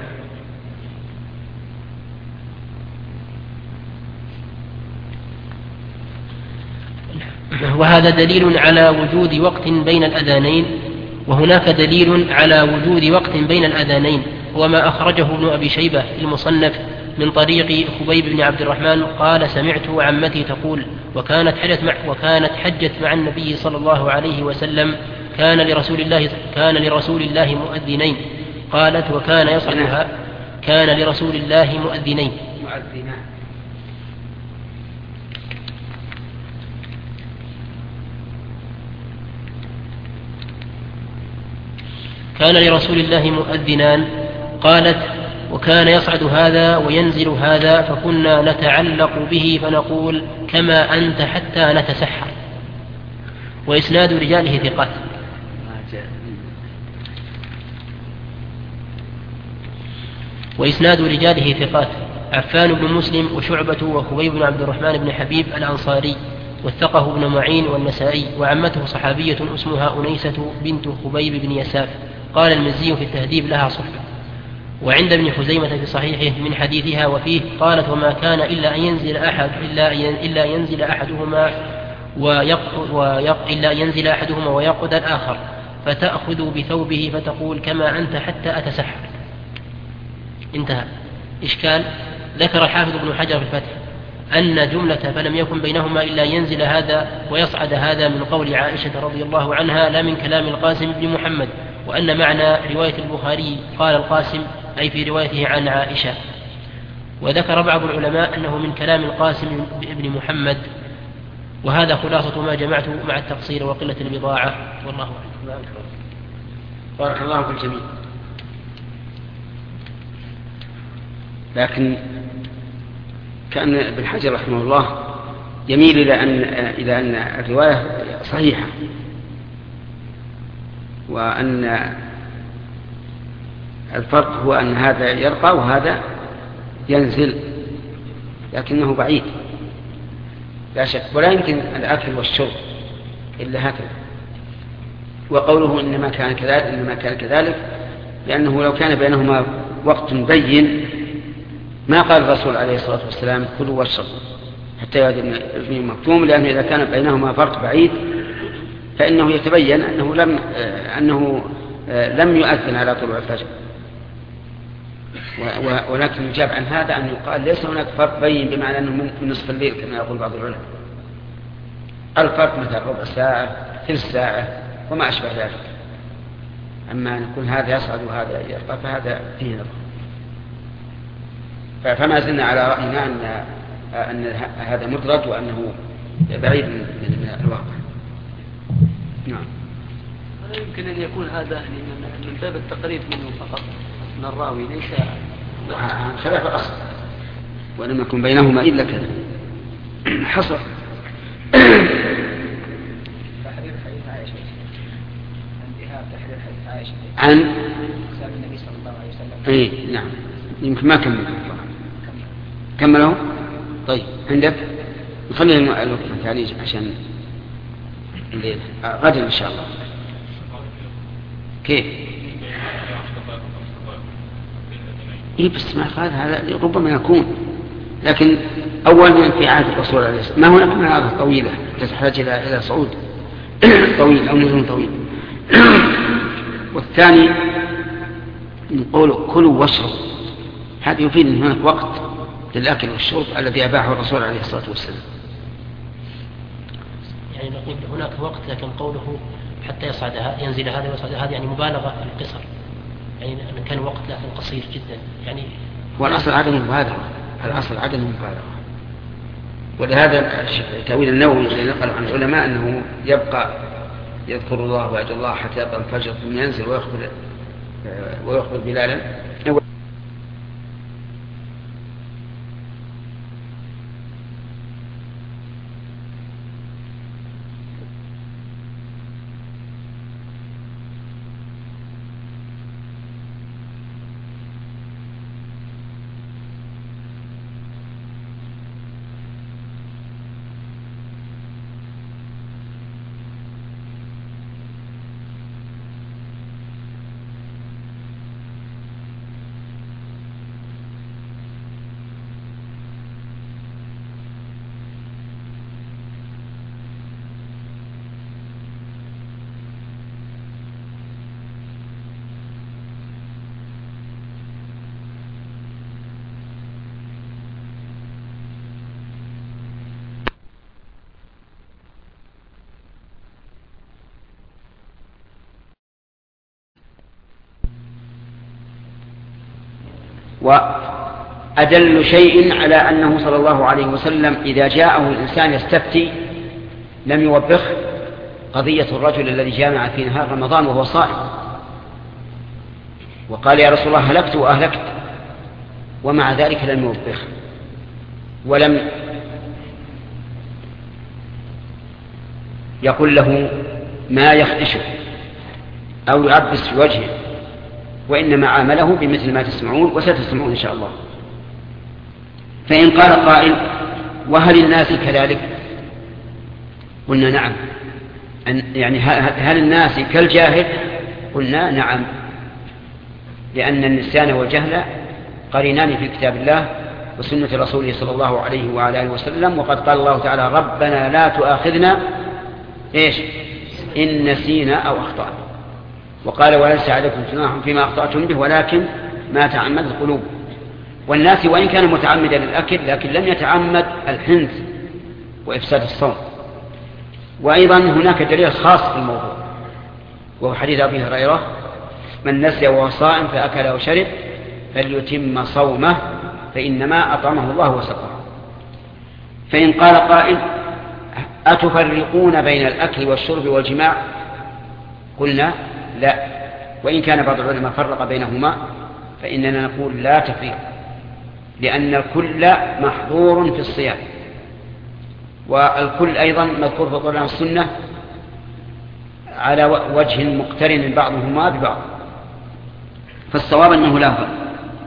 S2: وهذا دليل على وجود وقت بين الأذانين، وهناك دليل على وجود وقت بين الأذانين، وما أخرجه ابن أبي شيبة في المصنف من طريق خبيب بن عبد الرحمن قال سمعت عمتي تقول وكانت حجت مع النبي صلى الله عليه وسلم كان لرسول الله مؤذنين، قالت وكان يصعدها كان لرسول الله مؤذنين كان لرسول الله مؤذنان، قالت وكان يصعد هذا وينزل هذا، فكنا نتعلق به فنقول كما أنت حتى نتسحر. وإسناد رجاله ثقات عفان بن مسلم وشعبة وخبيب بن عبد الرحمن بن حبيب الأنصاري، وثقه ابن معين والنسائي، وعمته صحابية اسمها أنيسة بنت خبيب بن يساف. قال المزي في التهذيب لها صحبة. وعند ابن خزيمة في صحيحه من حديثها وفيه قالت وما كان إلا أن ينزل أحدهما ويقعد الآخر، فتأخذ بثوبه فتقول كما أنت حتى أتسحر. انتهى. إشكال. ذكر الحافظ ابن حجر في الفتح أن جملة فلم يكن بينهما إلا ينزل هذا ويصعد هذا من قول عائشة رضي الله عنها لا من كلام القاسم بن محمد، وأن معنى رواية البخاري قال القاسم أي في روايته عن عائشة. وذكر بعض العلماء أنه من كلام القاسم بن محمد، وهذا خلاصة ما جمعته مع التقصير وقلة البضاعة، والله أعلم.
S1: بارك الله في الجميع. لكن كأن ابن حجر رحمه الله يميل إلى أن الرواية صحيحة، وأن الفرق هو أن هذا يرقى وهذا ينزل، لكنه بعيد لا شك، ولا يمكن الأكل والشرب إلا هكذا. وقوله إنما كان كذلك لأنه لو كان بينهما وقت بين ما قال الرسول عليه الصلاة والسلام كلوا واشربوا حتى يأذن ابن مكتوم، لأنه إذا كان بينهما فرق بعيد فإنه يتبين أنه لم يؤذن على طلوع الفجر. ولكن يجاب عن هذا أن يقال ليس هناك فرق بين بمعنى أنه من نصف الليل كما يقول بعض العلماء. الفرق مثل ربع ساعة ثلث ساعة وما أشبه ذلك. أما أن يكون هذا يصعد وهذا يرقى فهذا فيه نظر. فما زلنا على رأينا أن هذا مدرج، وأنه بعيد من الواقع. نعم.
S3: يمكن أن يكون هذا من باب التقريب منه فقط من الراوي ليس
S1: خلاف الأصل، ولم يكن بينهما إلا كذا حصر.
S3: تحرير حديث عائشة، انتهاء تحرير حديث عائشة
S1: عن
S3: النبي صلى الله عليه وسلم.
S1: اي نعم، يمكن ما كمله. طيب عندك نخلي الوقت الثاني عشان الليل غدا ان شاء الله. كيف؟ إيه بس ما قال هذا ربما يكون، لكن أولا في عهد الرسول عليه الصلاة والسلام ما هناك مناظر طويلة تحتاج إلى صعود طويل أو نزول طويل. والثاني نقول كلوا واشربوا، هذا يفيد أن هناك وقت للأكل والشرب الذي أباحه الرسول عليه الصلاة والسلام.
S2: يعني نقول هناك وقت، لكن قوله حتى ينزل هذا ويصعد هذا يعني مبالغة في القصر، يعني أن كان وقت لكن قصير جدا يعني.
S1: والأصل عدم المبالغة، الأصل عدم المبالغة. ولهذا تأويل النووي الذي نقل عن العلماء أنه يبقى يذكر الله ويدعو الله حتى يبقى الفجر ثم ينزل ويخبر بلالا. وأدل شيء على أنه صلى الله عليه وسلم إذا جاءه الإنسان يستفتي لم يوبخ قضية الرجل الذي جامع في نهار رمضان وهو صائم وقال يا رسول الله هلكت وأهلكت، ومع ذلك لم يوبخ ولم يقول له ما يخدشه أو يعبس في وجهه، وإنما عامله بمثل ما تسمعون وستسمعون إن شاء الله. فإن قال قائل وهل الناس كذلك؟ قلنا نعم. يعني هل الناس كالجاهل؟ قلنا نعم، لأن النسيان والجهل قرينان في كتاب الله وسنة رسوله صلى الله عليه وعلى آله وسلم، وقد قال الله تعالى ربنا لا تؤاخذنا إيش إن نسينا أو أخطأنا، وقال وليس عليكم جناح فيما أخطأتم به ولكن ما تعمد القلوب. والناس وإن كان متعمدا للأكل لكن لم يتعمد الحنث وإفساد الصوم. وأيضا هناك دليل خاص في الموضوع وهو حديث أبي هريرة من نسي وهو صائم فأكل أو شرب فليتم صومه فإنما أطعمه الله وسقاه. فإن قال قائل أتفرقون بين الأكل والشرب والجماع؟ قلنا لا، وإن كان بعض العلماء فرق بينهما فإننا نقول لا تفريق، لأن الكل محظور في الصيام، والكل أيضا مذكور في القرآن والسنة على وجه مقترن بعضهما ببعض، فالصواب أنه لا فرق.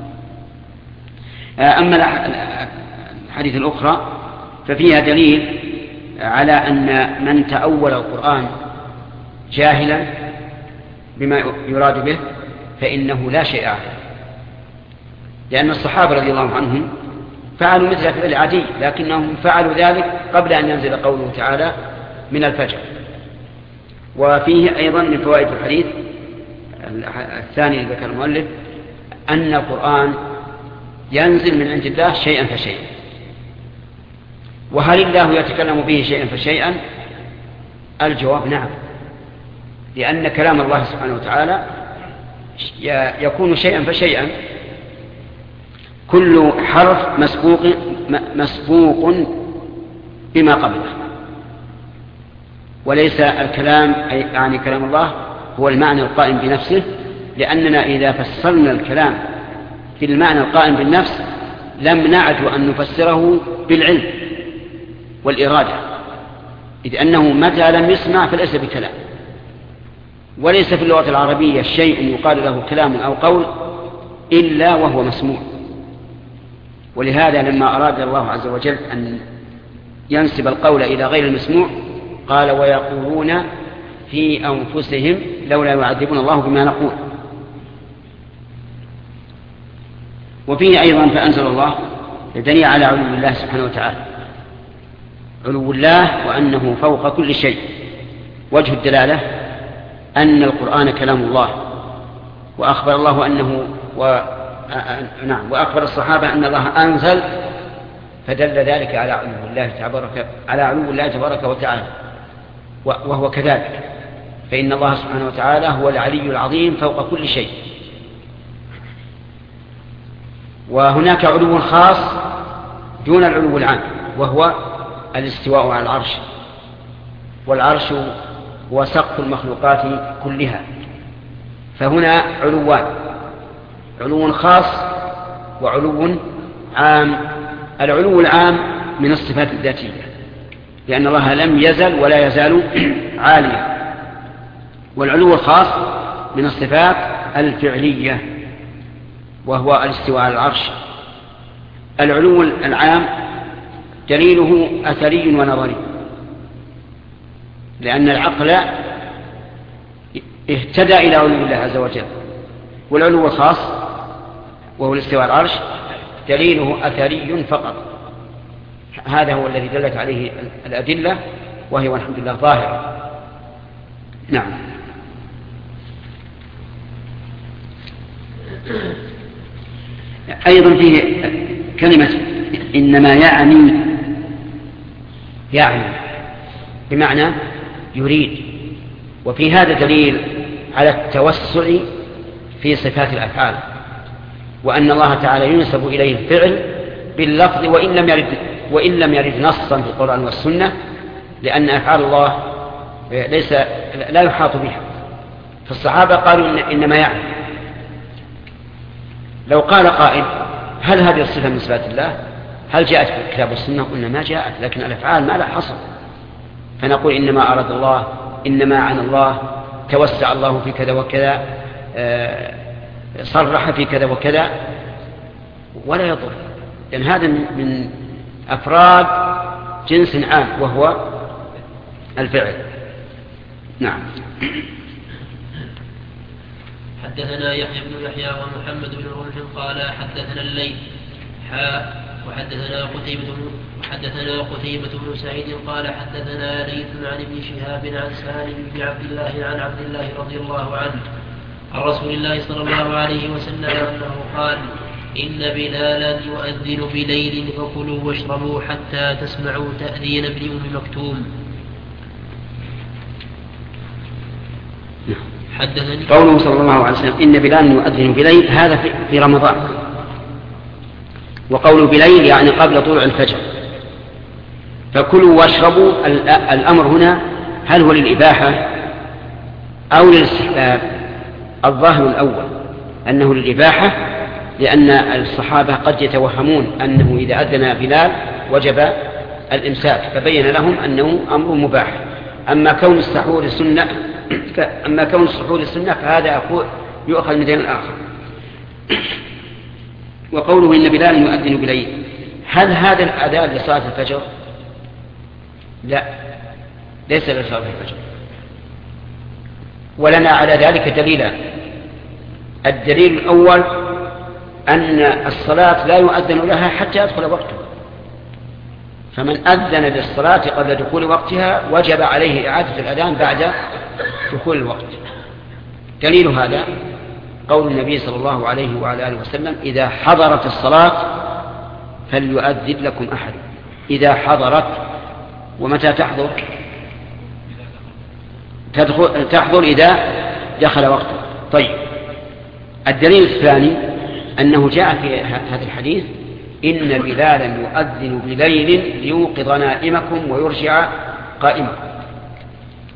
S1: أما الحديث الأخرى ففيها دليل على أن من تأول القرآن جاهلا بما يراد به فإنه لا شيء عليه، لأن الصحابة رضي الله عنهم فعلوا مثل فعل عادي، لكنهم فعلوا ذلك قبل أن ينزل قوله تعالى من الفجر. وفيه أيضا من فوائد الحديث الثاني الذي ذكر المؤلف أن القرآن ينزل من عند الله شيئا فشيئا. وهل الله يتكلم به شيئا فشيئا؟ الجواب نعم، لأن كلام الله سبحانه وتعالى يكون شيئا فشيئا، كل حرف مسبوق بما قبله، وليس الكلام يعني كلام الله هو المعنى القائم بنفسه، لأننا إذا فسرنا الكلام في المعنى القائم بالنفس لم نعد أن نفسره بالعلم والإرادة، إذ أنه متى لم يسمع فليس بكلام. وليس في اللغة العربية شيء يقال له كلام أو قول إلا وهو مسموع. ولهذا لما أراد الله عز وجل أن ينسب القول إلى غير المسموع قال ويقولون في أنفسهم لولا يعذبون الله بما نقول. وفيه أيضا فأنزل الله دليل على علو الله سبحانه وتعالى، علو الله وأنه فوق كل شيء. وجه الدلالة أن القرآن كلام الله، وأخبر الله أنه وأخبر الصحابة أن الله أنزل، فدل ذلك على علو الله تبارك وتعالى، وهو كذلك، فإن الله سبحانه وتعالى هو العلي العظيم فوق كل شيء. وهناك علو خاص دون العلو العام، وهو الاستواء على العرش، والعرش هو سقف المخلوقات كلها. فهنا علوان، علو خاص وعلو عام. العلو العام من الصفات الذاتية، لأن الله لم يزل ولا يزال عاليا. والعلو الخاص من الصفات الفعلية، وهو الاستواء على العرش. العلو العام دليله أثري ونظري، لأن العقل اهتدى إلى علو الله عز وجل. والعلو الخاص وهو الاستواء على العرش دليله أثري فقط. هذا هو الذي دلت عليه الأدلة، وهي والحمد لله ظاهرة. نعم. أيضا فيه كلمة إنما يعني بمعنى يريد. وفي هذا دليل على التوسع في صفات الأفعال، وأن الله تعالى ينسب إليه الفعل باللفظ وإن لم يرد نصا في القرآن والسنة، لأن أفعال الله لا يحاط بها. فالصحابة قالوا إنما يعني. لو قال قائل هل هذه الصفة من صفات الله؟ هل جاءت في الكتاب والسنة؟ قلنا ما جاءت، لكن الأفعال ما لها حصر، فنقول إنما أراد الله، إنما عن الله، توسع الله في كذا وكذا، صرح في كذا وكذا، ولا يضر، لأن هذا من أفراد جنس عام وهو الفعل. نعم.
S2: حدثنا يحيى بن يحيى ومحمد بن رمح قال حدثنا الليث وحدثنا قتيبة بن سعيد قال حدثنا ليث عن ابن شهاب عن سالم بن عبد الله عن عبد الله رضي الله عنه عن رسول الله صلى الله عليه وسلم أنه قال إن بلالا يؤذن بليل فكلوا واشربوا حتى تسمعوا تأذين ابن أم مكتوم.
S1: قوله صلى الله عليه وسلم إن بلالا يؤذن بليل، هذا في رمضان. وقوله بليل يعني قبل طلوع الفجر. فكلوا واشربوا، الأمر هنا هل هو للإباحة أو للاستحباب؟ الظاهر الأول أنه للإباحة، لأن الصحابة قد يتوهمون أنه إذا أذن بلال وجب الإمساك، فبين لهم أنه أمر مباح. أما كون السحور سنة فهذا يؤخذ من دين الآخر. وقوله إن بلال يؤذن بليل، هل هذا الأذان لصلاة الفجر؟ لا، ليس لصلاة الفجر. ولنا على ذلك دليلان. الدليل الأول أن الصلاة لا يؤذن لها حتى يدخل وقتها، فمن أذن للصلاة قبل دخول وقتها وجب عليه إعادة الأذان بعد دخول الوقت. دليل هذا قول النبي صلى الله عليه وعلى آله وسلم إذا حضرت الصلاة فليؤذن لكم أحد. إذا حضرت، ومتى تحضر؟ تحضر إذا دخل وقتها. طيب، الدليل الثاني أنه جاء في هذا الحديث إن بلالا يؤذن بليل ليوقظ نائمكم ويرجع قائمكم.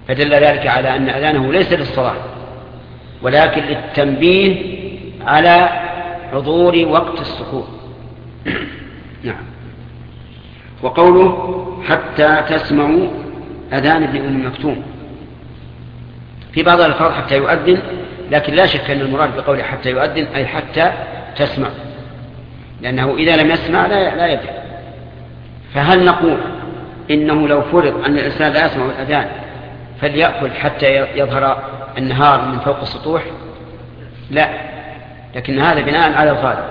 S1: فدل ذلك على أن أذانه ليس للصلاة ولكن للتنبيه على حضور وقت السحور. نعم. وقوله حتى تسمعوا أذان ابن أم مكتوم، في بعض الألفاظ حتى يؤذن، لكن لا شك أن المراد بقوله حتى يؤذن أي حتى تسمع، لأنه إذا لم يسمع لا يدري. فهل نقول إنه لو فرض أن الإنسان لا يسمع الأذان فليأكل حتى يظهر النهار من فوق السطوح؟ لا، لكن هذا بناء على الغالب.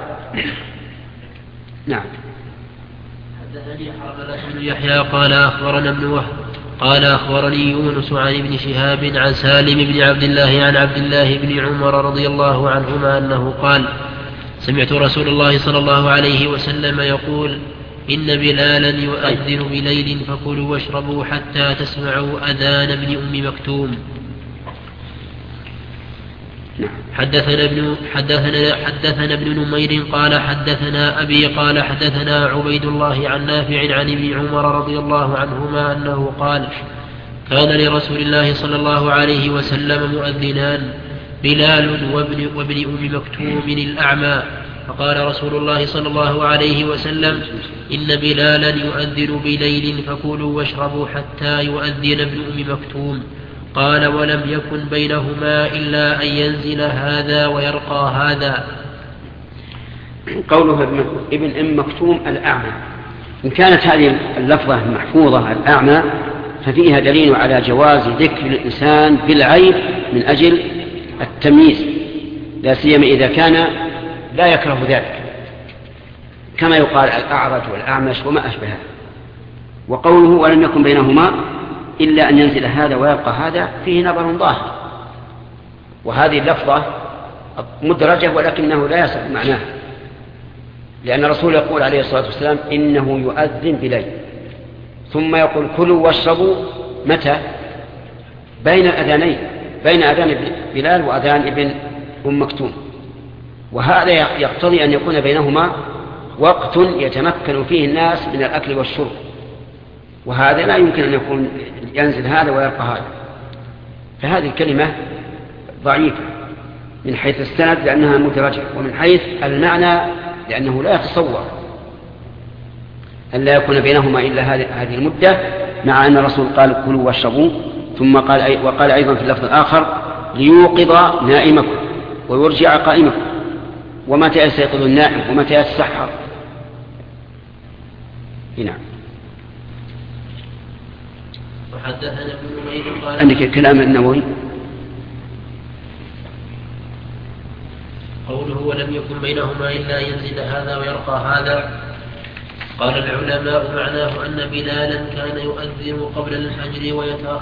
S1: نعم.
S2: حدثني حرملة بن يحيى قال أخبرنا ابن وهب قال أخبرني يونس عن ابن شهاب عن سالم بن عبد الله عن عبد الله بن عمر رضي الله عنهما أنه قال سمعت رسول الله صلى الله عليه وسلم يقول إن بلالا يؤذن بليل فكلوا واشربوا حتى تسمعوا أذان ابن أم مكتوم. حدثنا ابن نمير قال حدثنا أبي قال حدثنا عبيد الله عن نافع عن ابن عمر رضي الله عنهما أنه قال كان لرسول الله صلى الله عليه وسلم مؤذنان بلال وابن أم مكتوم الأعمى، فقال رسول الله صلى الله عليه وسلم إن بلالا يؤذن بليل فكلوا واشربوا حتى يؤذن ابن أم مكتوم. قال ولم يكن بينهما إلا أن ينزل هذا ويرقى هذا.
S1: قوله ابن أم مكتوم الأعمى، إن كانت هذه اللفظة محفوظة الأعمى ففيها دليل على جواز ذكر الإنسان بالعيب من أجل التمييز، لا سيما إذا كان لا يكره ذلك، كما يقال الأعرج والأعمش وما أشبهه. وقوله ولم يكن بينهما إلا أن ينزل هذا ويبقى هذا فيه نظر ظاهر، وهذه اللفظة مدرجة ولكنه لا يصح معناه، لأن الرسول يقول عليه الصلاة والسلام إنه يؤذن بليل، ثم يقول كلوا واشربوا متى؟ بين الأذانين، بين أذان بلال وأذان ابن أم مكتوم، وهذا يقتضي أن يكون بينهما وقت يتمكن فيه الناس من الأكل والشرب، وهذا لا يمكن أن يكون ينزل هذا ويبقى هذا. فهذه الكلمة ضعيفة من حيث السند لأنها مدرجة، ومن حيث المعنى لأنه لا يتصور أن لا يكون بينهما إلا هذه المدة، مع أن الرسول قال كلوا واشربوا، ثم وقال أيضا في اللفظ الآخر ليوقظ نائمكم ويرجع قائمكم، ومتى يستيقظ النائم ومتى يتسحر. نعم.
S2: وحدثنا ابن نمير قال
S1: عندك كلام النووي
S2: قوله ولم يكن بينهما إلا ينزل هذا ويرقى هذا. قال العلماء معناه أن بلالا كان يؤذن قبل الفجر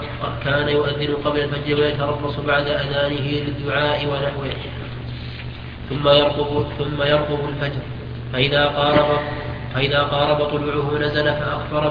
S2: ويتربص بعد أذانه للدعاء ونحوه، ثم يرقب الفجر، فإذا قارب طلوعه نزل فأخبر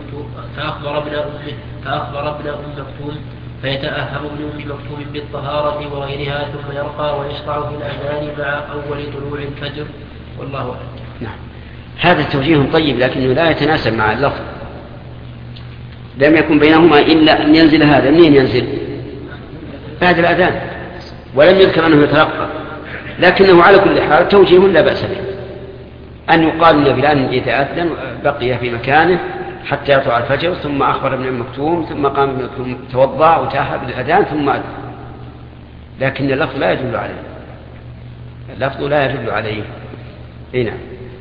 S2: ابن أم مكتوم فيتأهب ابن أم مكتوم بالطهارة وغيرها، ثم يرقى ويشرع في الأذان مع أول طلوع الفجر، والله أعلم.
S1: نعم. هذا توجيه طيب لكنه لا يتناسب مع اللفظ. لم يكن بينهما إلا أن ينزل هذا. منين ينزل؟ بعد الأذان، ولم يذكر أنه يترقى، لكنه على كل حال توجيه لا بأس به، أن يقال لبلال إذا أذن بقي في مكانه حتى يطلع الفجر، ثم أخبر ابن أم مكتوم، ثم قام ابن مكتوم توضأ وتأهب للأذان ثم أذن، لكن اللفظ لا يدل عليه، اللفظ لا يدل عليه. نعم.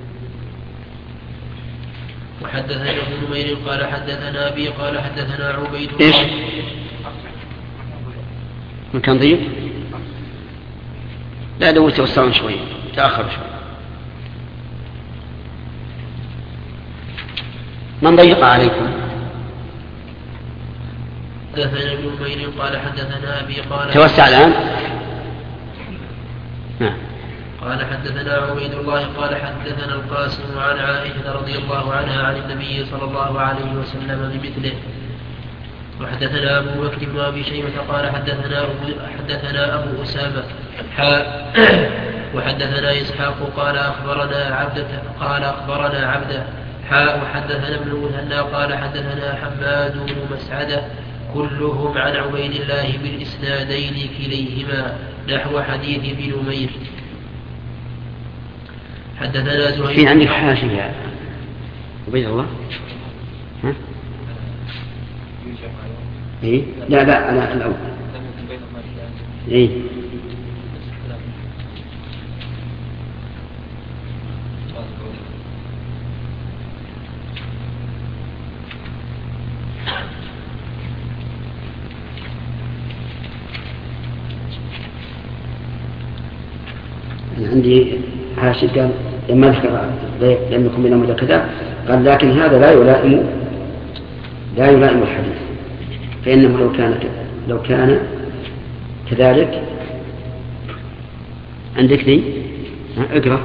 S2: وحدثنا ابن نمير قال حدثنا أبي قال حدثنا عبيد الله.
S1: من كان ضيق؟ لا لو توسعون شوي، تأخر شوي. من ضيق عليكم؟
S2: حدثنا ابن نمير قال حدثنا أبي قال
S1: توسع الآن. نعم.
S2: قال حدثنا عبيد الله قال حدثنا القاسم عن عائشة رضي الله عنها عن النبي صلى الله عليه وسلم بمثله. وحدثنا أبو بكر بن أبي شيبة قال حدثنا أبو أسامة وحدثنا إسحاق قال أخبرنا عبده وحدثنا ابن المثنى قال حدثنا حماد بن مسعدة وكلهم عن عبيد الله بالإسنادين كليهما نحو حديث ابن نمير. حدثنا زهير
S1: في عندك حاشية عبيد الله؟ ها؟ إيه؟ لا أنا الأول. إيه؟ عندي حاشي قال لما ذكر لم يكن بينهما كذا قال لكن هذا لا يلائم الحديث، فإنه لو كان كذلك عندك ذي اقرأ.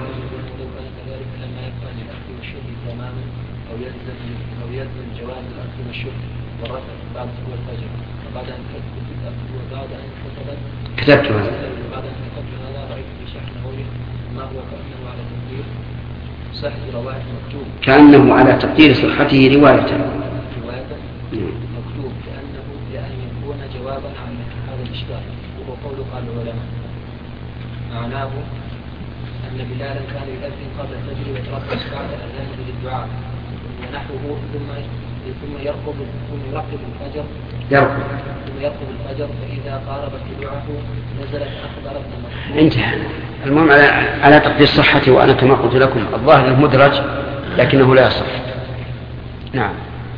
S1: كتبت هذا كأنه على تقدير صحته رواية
S3: مكتوب لأن يكون جوابا عن هذا الإشكال، وهو قول قال العلماء معناه أن بلالا كان يؤذن قبل الفجر ويتربص بعد الأذان بالدعاء ونحوه ثم يرقب الفجر فإذا قارب طلوعه نزلت أخبار ابن مسعود.
S1: انتهى. المهم على تقدير صحته، وأنا كما قلت لكم الظاهر انه مدرج لكنه لا يصح. نعم.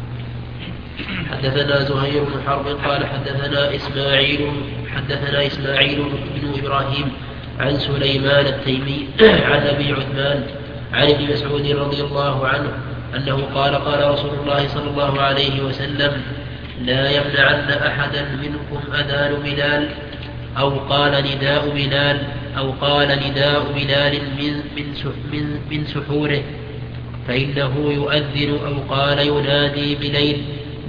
S2: حدثنا زهير بن حرب قال حدثنا إسماعيل بن إبراهيم عن سليمان التيمي عن أبي عثمان عن ابن مسعود رضي الله عنه أنه قال رسول الله صلى الله عليه وسلم لا يمنعن أحدا منكم أذان بلال أو قال نداء بلال من سحوره، فإنه يؤذن أو قال ينادي بليل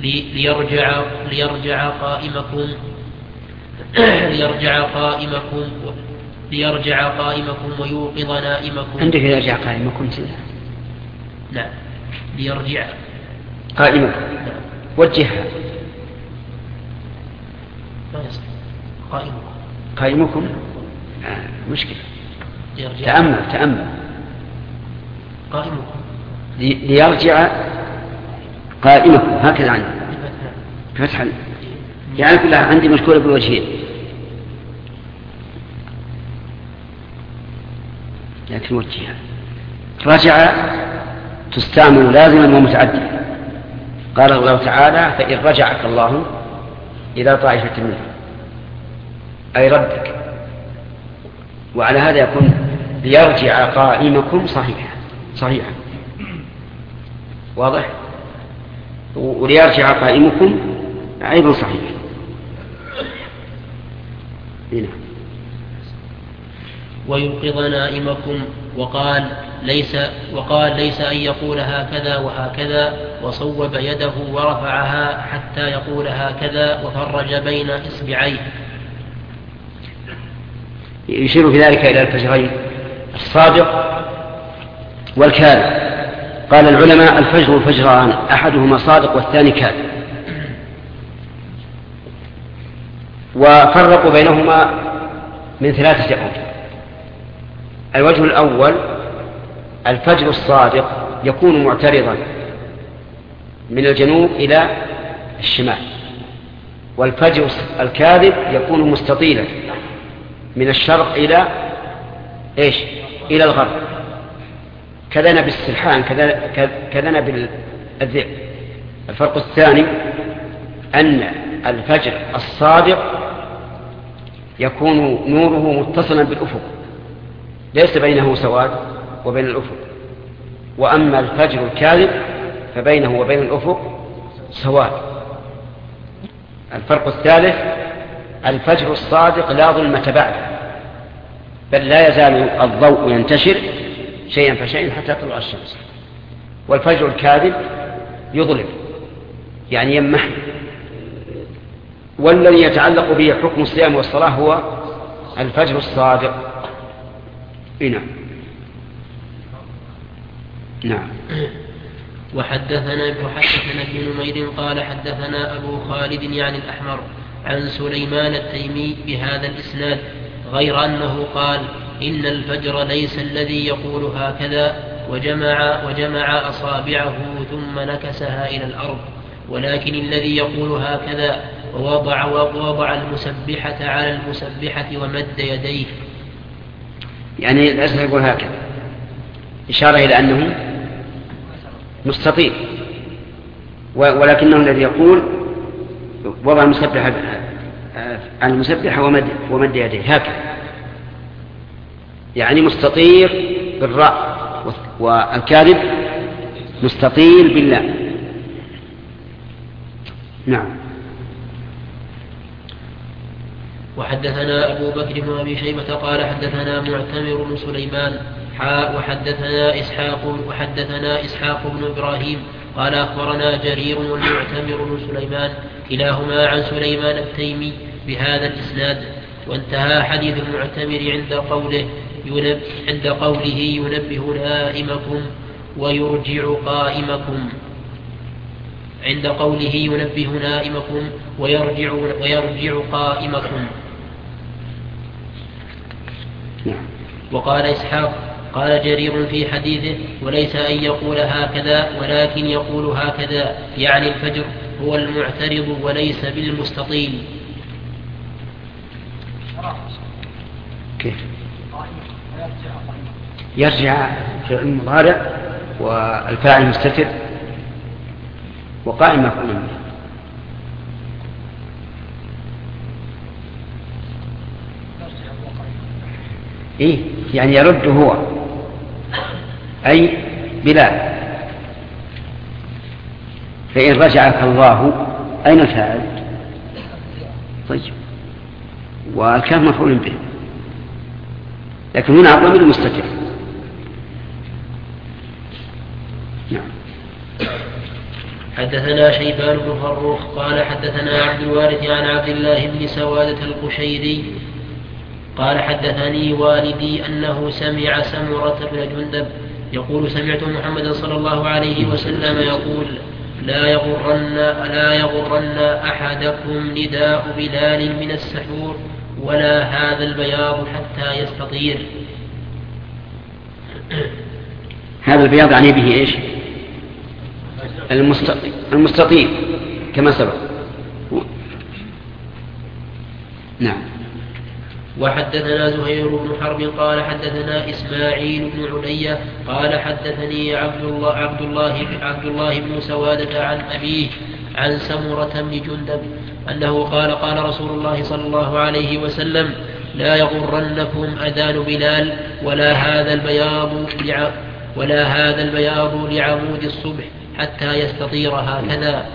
S2: ليرجع قائمكم ويوقظ نائمكم.
S1: عندك ليرجع قائمكم
S2: نعم ليرجع
S1: قائمكم وجهها قائمكم مشكلة. تأمل
S2: قائمكم
S1: ليرجع قائمكم هكذا عندي فتحا، يعني كلها عندي مشكولة بالوجهين، لكن وجهها رجع تستعمل لازما ومتعديا. قال الله تعالى فإن رجعك الله إلى طائفة منهم أي ردك، وعلى هذا يكون ليرجع قائمكم صحيحا واضح، وليرجع قائمكم أيضا صحيح. هنا
S2: ويوقظ نائمكم وقال ليس أن يقول هكذا وهكذا وصوب يده ورفعها حتى يقول هكذا وفرج بين إصبعيه.
S1: يشير في ذلك إلى الفجرين الصادق والكاذب. قال العلماء الفجر والفجران أحدهما صادق والثاني كاذب، وفرقوا بينهما من 3 أوجه. الوجه الأول الفجر الصادق يكون معترضا من الجنوب إلى الشمال، والفجر الكاذب يكون مستطيلا من الشرق إلى إلى الغرب، كذنب السلحان كذنب الذئب. الفرق الثاني أن الفجر الصادق يكون نوره متصلا بالأفق، ليس بينه سواد وبين الأفق، وأما الفجر الكاذب فبينه وبين الأفق سواد. الفرق الثالث الفجر الصادق لا ظلمة بعده، بل لا يزال الضوء ينتشر شيئا فشيئا حتى تطلع الشمس، والفجر الكاذب يظلم يعني يمحي. والذي يتعلق به حكم الصيام والصلاة هو الفجر الصادق. نعم.
S2: وحدثنا ابن نمير قال حدثنا أبو خالد يعني الأحمر عن سليمان التيمي بهذا الإسناد غير أنه قال إن الفجر ليس الذي يقول هكذا وجمع أصابعه ثم نكسها إلى الأرض، ولكن الذي يقول هكذا ووضع المسبحة على المسبحة ومد يديه.
S1: يعني الأسف يقول هكذا إشارة إلى أنه مستطيل، ولكنه الذي يقول وضع المسبحة على المسبحة ومد يديه هكذا، يعني مستطيل بالراء، والكاذب مستطيل بالله. نعم.
S2: وحدثنا أبو بكر بن أبي شيبة قال حدثنا معتمر بن سليمان وحدثنا إسحاق بن إبراهيم قال أخبرنا جرير والمعتمر بن سليمان كلاهما عن سليمان التيمي بهذا الإسناد. وانتهى حديث المعتمر عند قوله ينبه نائمكم ويرجع قائمكم، عند قوله ينبه نائمكم ويرجع قائمكم. وقال إسحاق قال جرير في حديثه وليس أن يقول هكذا ولكن يقول هكذا، يعني الفجر هو المعترض وليس بالمستطيل.
S1: كيف يرجع في المضارع والفاعل مستتر وقائم مفعول به. إيه يعني يرد هو أي بلال. فإن رجعك الله أين الفاعل؟ طيب والكاف مفعول به، لكن هنا الضمير المستتر. نعم.
S2: حدثنا شيبان بن فروخ قال حدثنا عبد الوارث عن عبد الله بن سوادة القشيري قال حدثني والدي أنه سمع سمرة بن جندب يقول سمعت محمدا صلى الله عليه وسلم يقول لا يغرن أحدكم نداء بلال من السحور ولا هذا البياض حتى يستطير.
S1: هذا البياض يعني به إيش؟ المستطيل كما سبق. نعم.
S2: وحدثنا زهير بن حرب قال حدثنا إسماعيل بن علية قال حدثني عبد الله بن سوادة عن أبيه عن سمرة بن جندب أنه قال رسول الله صلى الله عليه وسلم لا يغرنكم أذان بلال ولا هذا البياض لعمود الصبح حتى يستطير هكذا.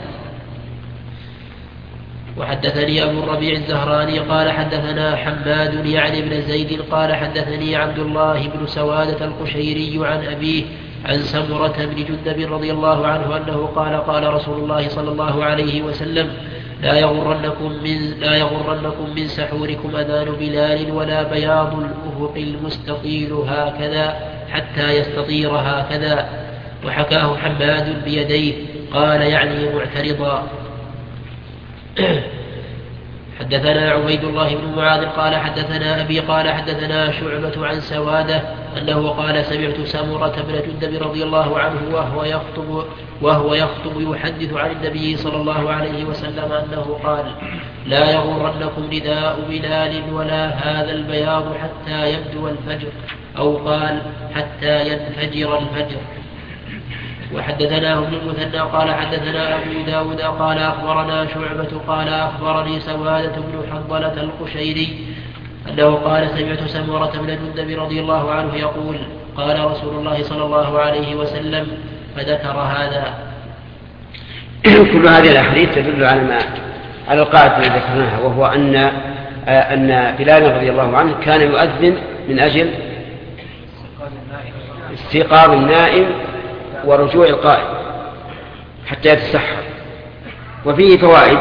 S2: وحدثني أبو الربيع الزهراني قال حدثنا حماد يعني بن زيد قال حدثني عبد الله بن سوادة القشيري عن أبيه عن سمرة بن جندب رضي الله عنه أنه قال رسول الله صلى الله عليه وسلم لا يغرنكم من سحوركم أذان بلال ولا بياض الأفق المستطيل هكذا حتى يستطير هكذا. وحكاه حماد بيديه قال يعني معترضا. حدثنا عبيد الله بن معاذ قال حدثنا أبي قال حدثنا شعبة عن سوادة أنه قال سمعت سمرة بن جندب رضي الله عنه وهو يخطب يحدث عن النبي صلى الله عليه وسلم أنه قال لا يغرنكم نداء بلال ولا هذا البياض حتى يبدو الفجر، أو قال حتى ينفجر الفجر. وحدثنا ابن المثنى قال حدثنا أبو داود قال أخبرنا شعبة قال أخبرني سوادة بن حنظلة القشيري أنه قال سمعت سمرة بن جندب رضي الله عنه يقول قال رسول الله صلى الله عليه وسلم فذكر هذا.
S1: كل هذه الأحاديث تدل على القاعدة التي ذكرناها، وهو أن بلال رضي الله عنه كان يؤذن من أجل استيقاظ النائم ورجوع القائم حتى يتسحر. وفيه فوائد،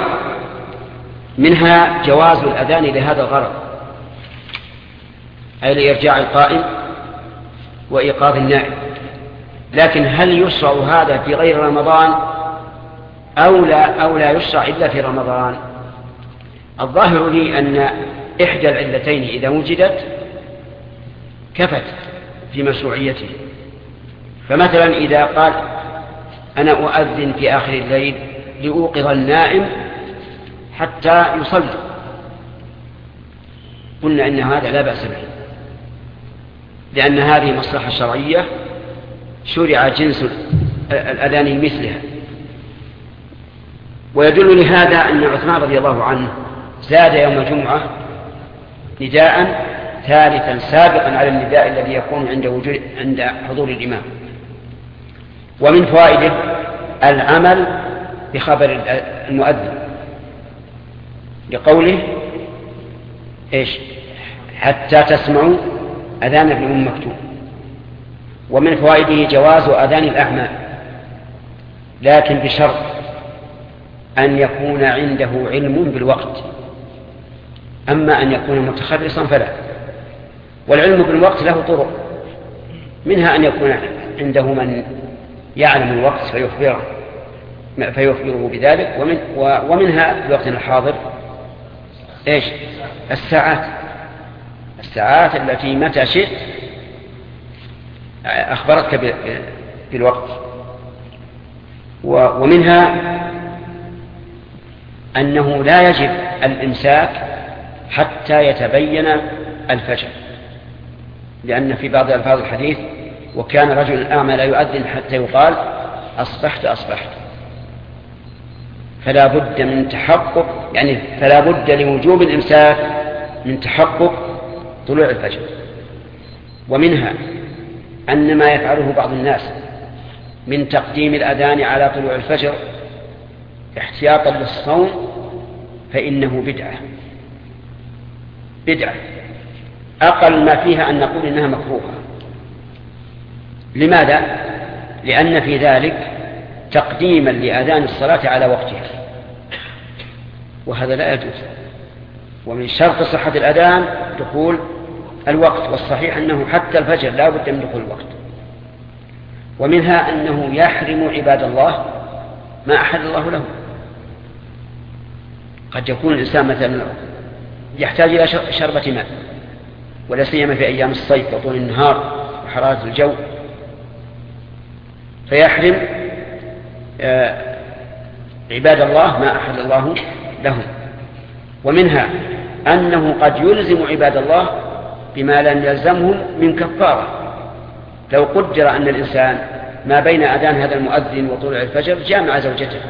S1: منها جواز الأذان لهذا الغرض، أي لإرجاع القائم وإيقاظ النائم، لكن هل يشرع هذا في غير رمضان أو لا يشرع إلا في رمضان؟ الظاهر لي أن إحدى العلتين إذا وجدت كفت في مشروعيته. فمثلا إذا قال أنا أؤذن في آخر الليل لأوقظ النائم حتى يصلي، قلنا إن هذا لا بأس به، لأن هذه مصلحة شرعية شرع جنس الأذان مثلها. ويدل لهذا أن عثمان رضي الله عنه زاد يوم الجمعة نداء ثالثا سابقا على النداء الذي يكون عند حضور الإمام. ومن فوائده العمل بخبر المؤذن لقوله إيش؟ حتى تسمعوا أذان ابن أم مكتوم. ومن فوائده جواز أذان الأعمى، لكن بشرط أن يكون عنده علم بالوقت، أما أن يكون متخرصا فلا. والعلم بالوقت له طرق، منها أن يكون عنده من يعلم الوقت فيخبره بذلك، ومنها في وقتنا الحاضر إيش؟ الساعات التي متى شئت أخبرتك بالوقت. ومنها أنه لا يجب الإمساك حتى يتبين الفجر، لأن في بعض ألفاظ الحديث وكان رجل أعمى لا يؤذن حتى يقال أصبحت. فلا بد من تحقق، يعني فلا بد لوجوب الإمساك من تحقق طلوع الفجر. ومنها أن ما يفعله بعض الناس من تقديم الأذان على طلوع الفجر احتياطا للصوم فإنه بدعة أقل ما فيها أن نقول إنها مكروهة. لماذا؟ لأن في ذلك تقديما لأذان الصلاة على وقتها، وهذا لا يجوز. ومن شرط صحة الأذان دخول الوقت، والصحيح أنه حتى الفجر لا بد من دخول الوقت. ومنها أنه يحرم عباد الله ما أحل الله له. قد يكون الإنسان مثلا يحتاج إلى شربة ماء، ولا سيما في أيام الصيف وطول النهار وحرارة الجو، فيحرم عباد الله ما أحل الله لهم. ومنها أنه قد يلزم عباد الله بما لم يلزمهم من كفارة. لو قدر أن الإنسان ما بين أذان هذا المؤذن وطلوع الفجر جامع زوجته،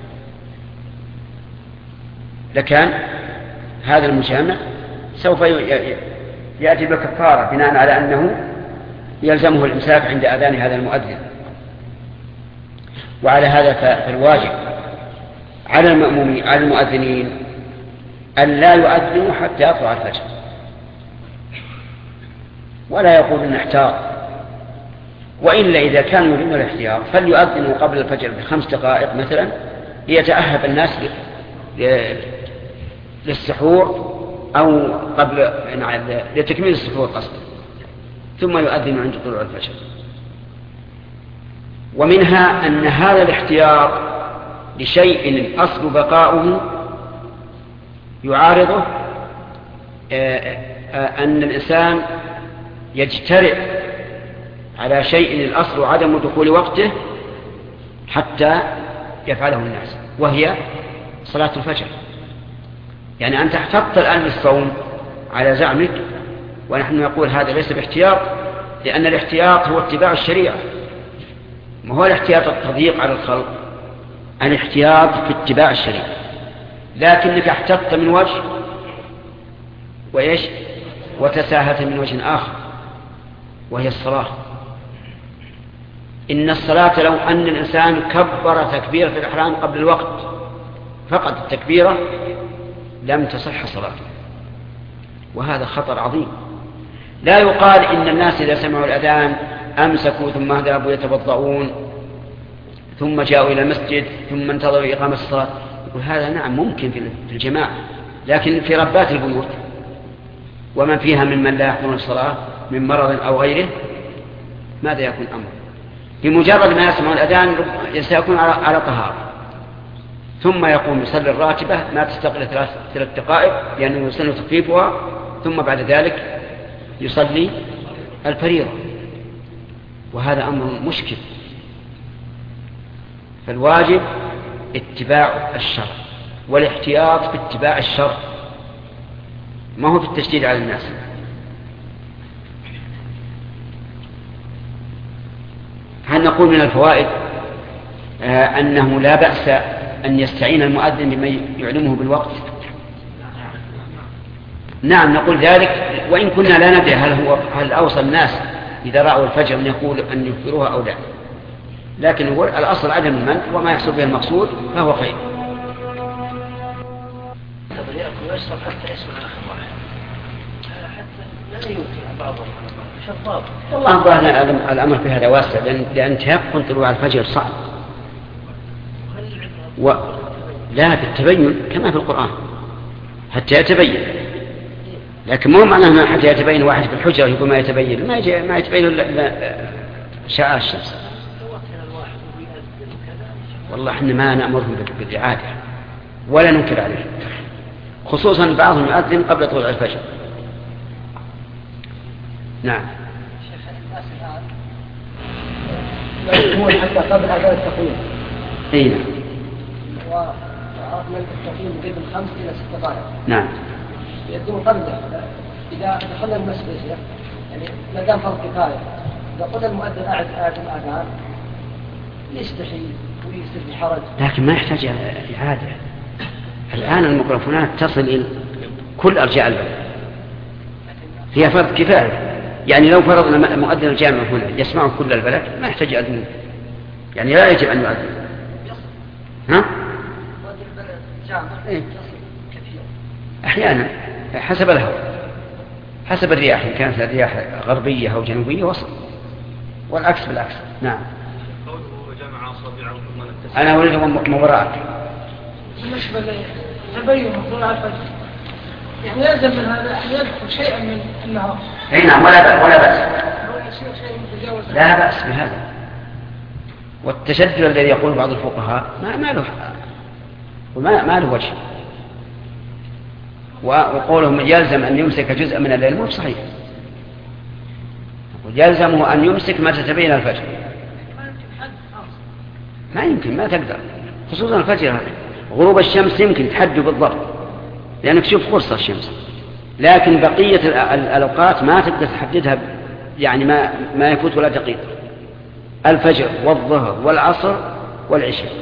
S1: لكان هذا المجامع سوف يأتي بالكفارة بناء على أنه يلزمه الإمساك عند أذان هذا المؤذن. وعلى هذا فالواجب على المؤذنين أن لا يؤذنوا حتى يطلع الفجر، ولا يقولون احتاط. وإلا إذا كانوا يريدون الاحتياط فليؤذنوا قبل الفجر ب5 دقائق مثلا ليتأهب الناس للسحور أو قبل لتكميل السحور قصدا، ثم يؤذن عند طلوع الفجر. ومنها أن هذا الاحتياط لشيء الأصل بقاؤه يعارضه أن الإنسان يجترئ على شيء الأصل عدم دخول وقته حتى يفعله الناس، وهي صلاة الفجر. يعني أنت احتطت الآن بالصوم على زعمك، ونحن نقول هذا ليس باحتياط، لأن الاحتياط هو اتباع الشريعة، ما هو الاحتياط التضييق على الخلق، الاحتياط في اتباع الشريعة. لكنك احتطت من وجه وإيش وتساهلت من وجه آخر، وهي الصلاة. إن الصلاة لو أن الإنسان كبر تكبيرة الإحرام قبل الوقت فقط التكبيرة لم تصح صلاته، وهذا خطر عظيم. لا يقال إن الناس إذا سمعوا الأذان أمسكوا ثم ذهبوا يتوضؤون ثم جاءوا إلى المسجد ثم انتظروا إقامة الصلاة. يقول هذا نعم ممكن في الجماعة، لكن في ربات البيوت ومن فيها ممن لا يحضرون الصلاة من مرض أو غيره ماذا يكون أمر؟ بمجرد ما يسمع الأذان سيكون على طهارة، ثم يقوم يصلي الراتبة ما تستقبل 3 دقائق لأنه يسن تخفيفها، ثم بعد ذلك يصلي الفريضة، وهذا أمر مشكل. فالواجب اتباع الشرع والاحتياط في اتباع الشرع، ما هو في التشديد على الناس. هل نقول من الفوائد أنه لا بأس أن يستعين المؤذن بما يعلمه بالوقت؟ نعم نقول ذلك، وإن كنا لا ندري هل أوصى الناس إذا رأوا الفجر أن يكبروها أو لا، لكن نقول الأصل عدم المنع، وما يحصل به المقصود فهو خير. والله ظاهر الأمر في هذا واسع، لأن تيقن طلوع الفجر صعب، لا بالتبين كما في القرآن حتى يتبين، لكن مو معناه حتى يتبين واحد في الحجرة يقول ما يتبين، ما يتبين إلا شعاع الشمس. والله احنا ما نأمرهم بالإعادة ولا ننكر عليه، خصوصا بعضهم يؤذن قبل طلوع الفجر. نعم.
S4: يكون حتى قبل أذان التقويم.
S1: اي نعم.
S4: وعرفنا التقويم من 5 إلى 6 دقائق.
S1: نعم.
S4: يكون قبله إذا دخلنا المسجد يعني ما دام فرض كفاية، إذا قلنا المؤذن أعد الأذان يستحي ويصير بحرج.
S1: لكن ما يحتاج إعادة. الآن الميكروفونات تصل إلى كل أرجاء البلد، هي فرض كفاية. يعني لو فرضنا مؤذن الجامع هنا يسمعه كل البلد ما يحتاج يؤذن، يعني لا يجب أن يؤذن. ها؟ إيه؟ أحيانا حسب الهواء، حسب الرياح، إن كانت الرياح غربية أو جنوبية وصل، والعكس بالعكس. نعم. أنا أريد مباراة
S5: بالنسبة لتبين طلوع الفجر، يعني يلزم من هذا أن يذكر شيئا من النهار.
S1: أي نعم، ولا بأس. لا بأس بهذا. والتشدد الذي يقول بعض الفقهاء ما له وجه، وقولهم يلزم أن يمسك جزءا من الليل مو صحيح. يلزمه أن يمسك ما تتبين الفجر. ما يمكن، ما تقدر، خصوصا الفجر هذا. غروب الشمس يمكن تحدد بالضبط لأنك تشوف قرص الشمس، لكن بقية الأوقات ما تقدر تحددها، يعني ما يفوت ولا دقيقة. الفجر والظهر والعصر والعشاء.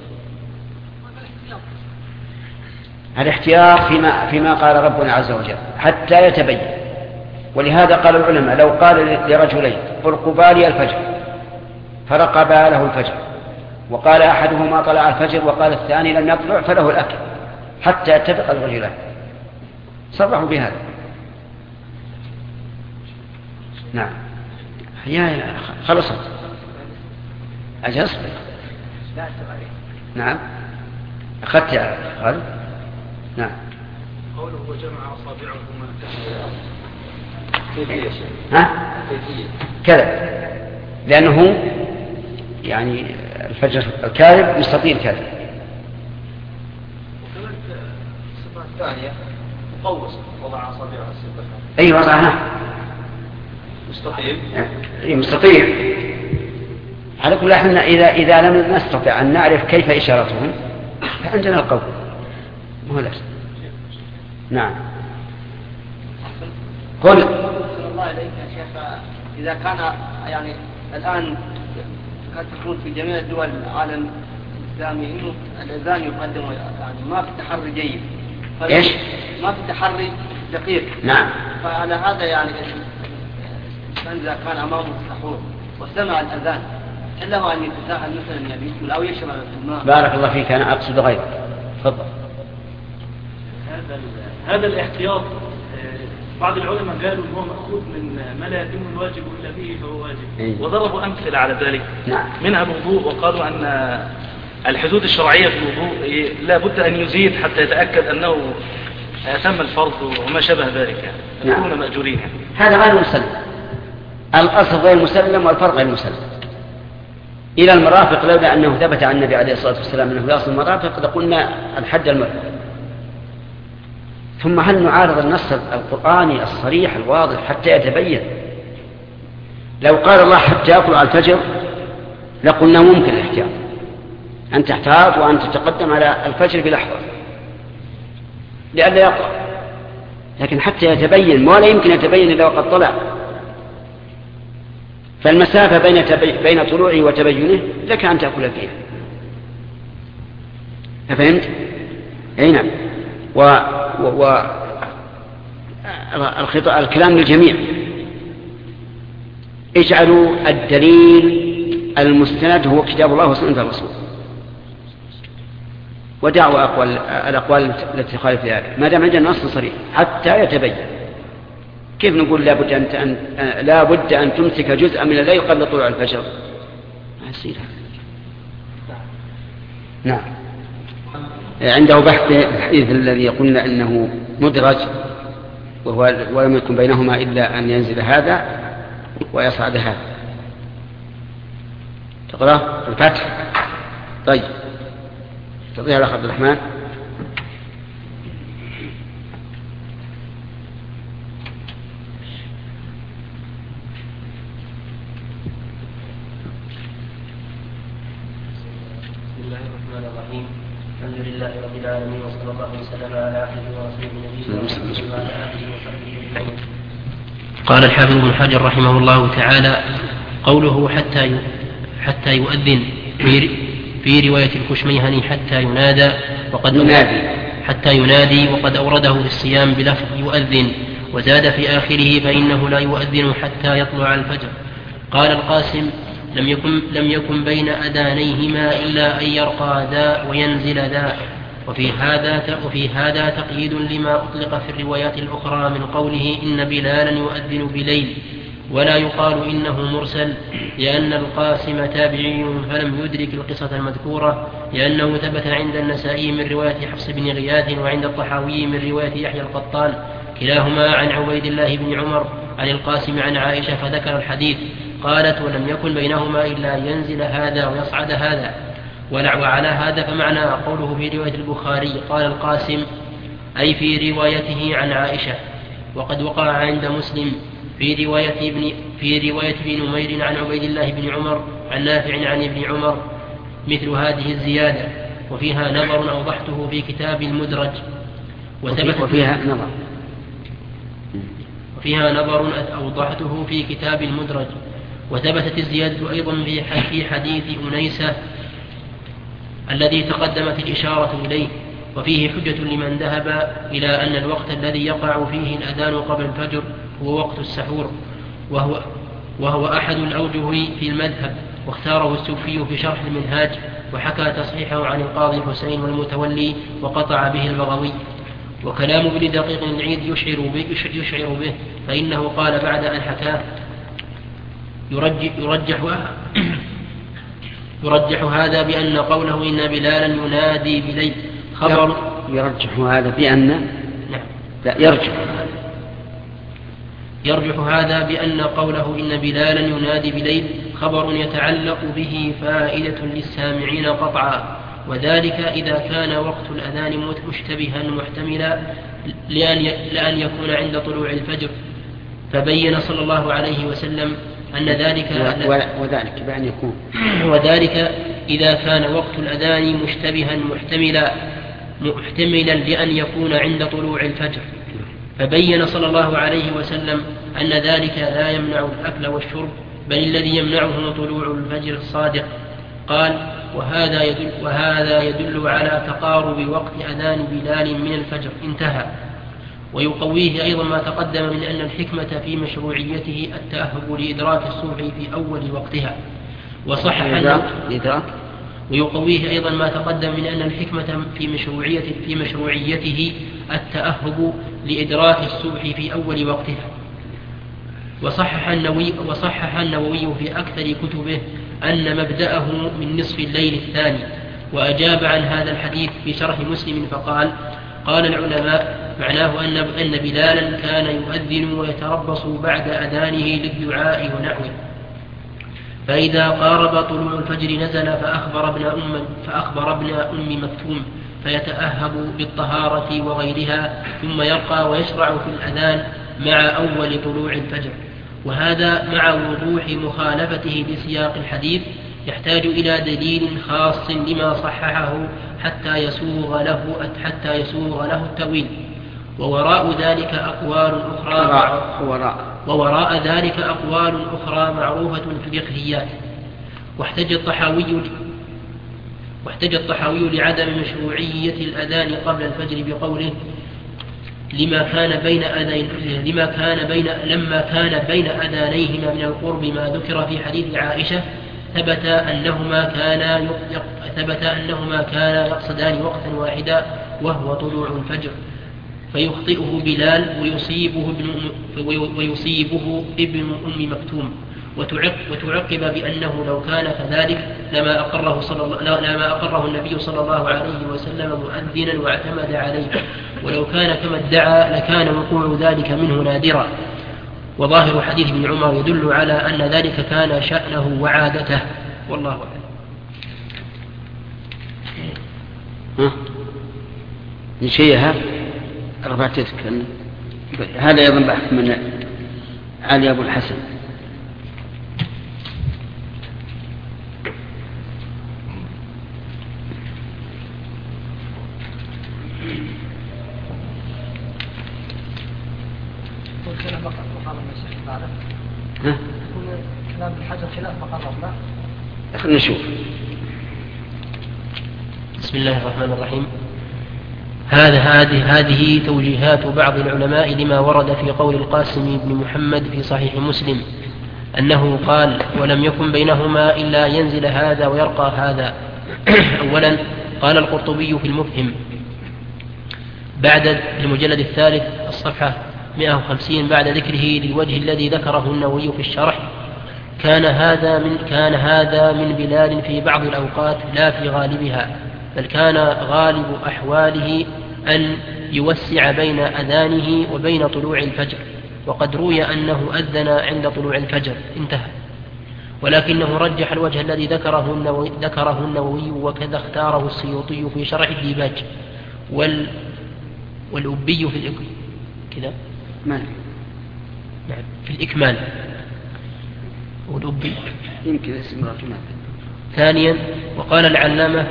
S1: الاحتياط فيما قال ربنا عز وجل حتى يتبين. ولهذا قال العلماء لو قال لرجلين ارقبا لي الفجر فرقبا له الفجر، وقال أحدهما طلع الفجر وقال الثاني لم يطلع فله الأكل حتى يتفق الرجلان، صرحوا بهذا. نعم. هي خلصت أجلس. نعم أخذت يا خالد. نعم.
S6: قوله وجمع أصابعهما
S1: كذا، لأنه يعني الفجر الكاذب مستطيل كاذب.
S3: وكمان الصفة الثانية مقوس، وضع أصابعها السبحة.
S1: أي وضعها
S3: مستطيل.
S1: أي مستطيل. على كل حال إذا لم نستطع أن نعرف كيف إشارتهم فعندنا القول مو لازم. نعم. قل.
S7: الله عليك يا شيخ، إذا كان يعني الآن قد تكون في جميع دول العالم الإسلامي إنه الأذان يقدم يعني ما في تحري جيد.
S1: إيش؟
S7: ما في تحري دقيق.
S1: نعم.
S7: فعلى هذا يعني إذا كان أمامه السحور وسمع الأذان هل له أن يتساهل مثلا يأكل أو يشرب الماء؟
S1: بارك الله فيك، أنا أقصد غيره. تفضل.
S6: هذا الاحتياط بعض العلماء قالوا إنه مأخوذ من ما لا يتم الواجب إلا به فهو واجب، وضربوا أمثلة على ذلك.
S1: نعم.
S6: منها الوضوء، وقالوا أن الحدود الشرعية في الوضوء لا بد أن يزيد حتى يتأكد أنه تم الفرض وما شبه ذلك، يكونون
S1: نعم.
S6: مأجورين.
S1: هذا غير مسلم، الأصل غير مسلم والفرق غير مسلم. إلى المرافق لولا أنه ثبت عن النبي عليه الصلاة والسلام أنه يصل المرافق لقلنا الحد المرفق. ثم هل نعارض النص القرآني الصريح الواضح حتى يتبين؟ لو قال الله حتى يطلع الفجر لقلنا ممكن الاحتياط، أن تحتاط وأن تتقدم على الفجر بلحظة لئلا يطلع، لكن حتى يتبين ولا يمكن يتبين إلا وقد طلع، فالمسافة بين طلوعه وتبينه لك أن تأكل فيها. أفهمت؟ أي نعم. الكلام للجميع، اجعلوا الدليل المستند هو كتاب الله وسنة الرسول، ودعوا الأقوال التي تخالف ذلك ما دام عندنا نص صريح حتى يتبين. كيف نقول لا بد أن تمسك جزءا من الليل قبل طلوع الفجر؟ ما يصير. نعم. عنده بحث الحديث الذي قلنا أنه مدرج ولم يكن بينهما إلا أن ينزل هذا ويصعد هذا. تقرأ الفتح؟ طيب تضيع الأخ عبد الرحمن.
S2: الحمد لله رب العالمين وصلى الله وسلم على عبده ورسوله نبينا محمد وعلى اله وصحبه اجمعين. قال الحافظ ابن حجر رحمه الله تعالى: قوله حتى يؤذن في رواية الكشميهني حتى ينادي وقد أورده في الصيام بلفظ يؤذن، وزاد في آخره فإنه لا يؤذن حتى يطلع الفجر. قال القاسم: لم يكن بين أذانيهما إلا أن يرقى ذا وينزل ذا. وفي هذا تقييد لما أطلق في الروايات الأخرى من قوله إن بلالا يؤذن بليل، ولا يقال إنه مرسل لأن القاسم تابعي فلم يدرك القصة المذكورة، لأنه ثبت عند النسائي من رواية حفص بن غياث وعند الطحاوي من رواية يحيى القطان كلاهما عن عبيد الله بن عمر عن القاسم عن عائشة فذكر الحديث. قالت: ولم يكن بينهما إلا ينزل هذا ويصعد هذا. وعلى هذا فمعنى قوله في رواية البخاري قال القاسم أي في روايته عن عائشة. وقد وقع عند مسلم في رواية ابن نمير عن عبيد الله بن عمر عن نافع عن ابن عمر مثل هذه الزيادة، وفيها نظر أوضحته في كتاب المدرج أوضحته في كتاب المدرج. وثبتت الزيادة أيضا في حديث أنيسة الذي تقدمت الإشارة إليه، وفيه حجة لمن ذهب إلى أن الوقت الذي يقع فيه الأذان قبل الفجر هو وقت السحور، وهو أحد الأوجه في المذهب، واختاره السوفي في شرح المنهاج، وحكى تصحيحه عن القاضي حسين والمتولي وقطع به البغوي. وكلام ابن دقيق العيد يشعر به، فإنه قال بعد أن حكاه: يرجح هذا بأن قوله إن بلالا ينادي بليل خبر.
S1: يرجح هذا بأن
S2: نعم.
S1: لا
S2: يرجح هذا بأن قوله إن بلالا ينادي بليل خبر يتعلق به فائدة للسامعين قطعا، وذلك إذا كان وقت الأذان مشتبها محتملا لأن يكون عند طلوع الفجر. فبين صلى الله عليه وسلم أن ذلك وذلك إذا كان وقت الأذان مشتبها محتملا لأن يكون عند طلوع الفجر. فبين صلى الله عليه وسلم أن ذلك لا يمنع الأكل والشرب، بل الذي يمنعه طلوع الفجر الصادق. قال: وهذا يدل على تقارب وقت أذان بلال من الفجر. انتهى. ويقويه أيضا ما تقدم من أن الحكمة في مشروعيته التأهب لإدراك الصبح في أول وقتها، ويقويه أيضا ما تقدم من أن الحكمة في مشروعيته التأهب لإدراك الصبح في أول وقتها. وصحح النووي في أكثر كتبه أن مبدأه من نصف الليل الثاني. وأجاب عن هذا الحديث في شرح مسلم فقال: قال العلماء معناه أن بلالا كان يؤذن ويتربص بعد أذانه للدعاء ونحوه. فإذا قارب طلوع الفجر نزل فأخبر ابن أم مكتوم فيتأهب بالطهارة وغيرها ثم يرقى ويشرع في الأذان مع أول طلوع الفجر. وهذا مع وضوح مخالفته لسياق الحديث يحتاج إلى دليل خاص لما صححه حتى يسوغ له التأويل. ووراء ذلك أقوال أخرى معروفة في الفقهيات. واحتج الطحاوي لعدم مشروعية الأذان قبل الفجر بقوله لما كان بين أذانيهما من القرب ما ذكر في حديث عائشة ثبت أنهما كانا يقصدان وقتا واحدا وهو طلوع الفجر، فيخطئه بلال ويصيبه ابن أم مكتوم، وتعقب بأنه لو كان كذلك لما أقره النبي صلى الله عليه وسلم مؤذنا واعتمد عليه، ولو كان كما ادعى لكان وقوع ذلك منه نادرا. وظاهر حديث ابن عمر يدل على أن ذلك كان شأنه وعادته، والله أعلم.
S1: نشيها رفعتك هذا أيضا بحث من علي أبو الحسن.
S4: كلام الحجر خلاف مقررنا.
S1: خلينا نشوف.
S2: بسم الله الرحمن الرحيم. هذه توجيهات بعض العلماء لما ورد في قول القاسم بن محمد في صحيح مسلم أنه قال ولم يكن بينهما إلا ينزل هذا ويرقى هذا. أولا قال القرطبي في المفهم بعد المجلد الثالث الصفحة 150 بعد ذكره للوجه الذي ذكره النووي في الشرح كان هذا من بلال في بعض الأوقات لا في غالبها، بل كان غالب أحواله أن يوسع بين أذانه وبين طلوع الفجر، وقد روي أنه أذن عند طلوع الفجر انتهى. ولكنه رجح الوجه الذي ذكره النووي وكذا اختاره السيوطي في شرح الديباج والأبي في الإكمال والأبي
S1: يمكن اسم رجمات.
S2: ثانيا وقال العلامة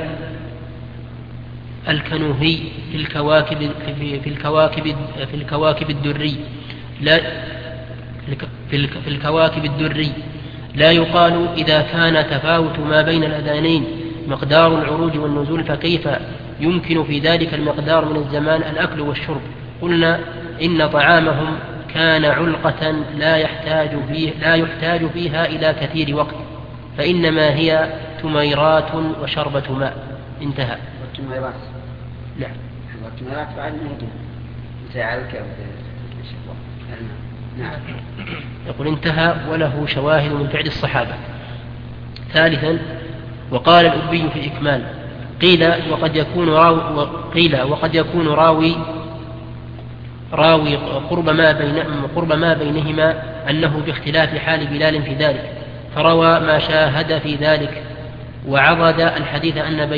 S2: الكنوهي في الكواكب الدري لا يقال إذا كان تفاوت ما بين الأذانين مقدار العروج والنزول فكيف يمكن في ذلك المقدار من الزمان الأكل والشرب. قلنا إن طعامهم كان علقة لا يحتاج فيها إلى كثير وقت، فإنما هي تميرات وشربة ماء انتهى.
S1: والتميرات
S2: نعم
S1: والتميرات بعد موجود سيعلك نعم.
S2: يقول انتهى وله شواهد من فعل الصحابة. ثالثا وقال الأبي في الإكمال قيل وقد يكون راوي قرب ما بينهما أنه باختلاف حال بلال في ذلك، فروى ما شاهد في ذلك وعضد الحديث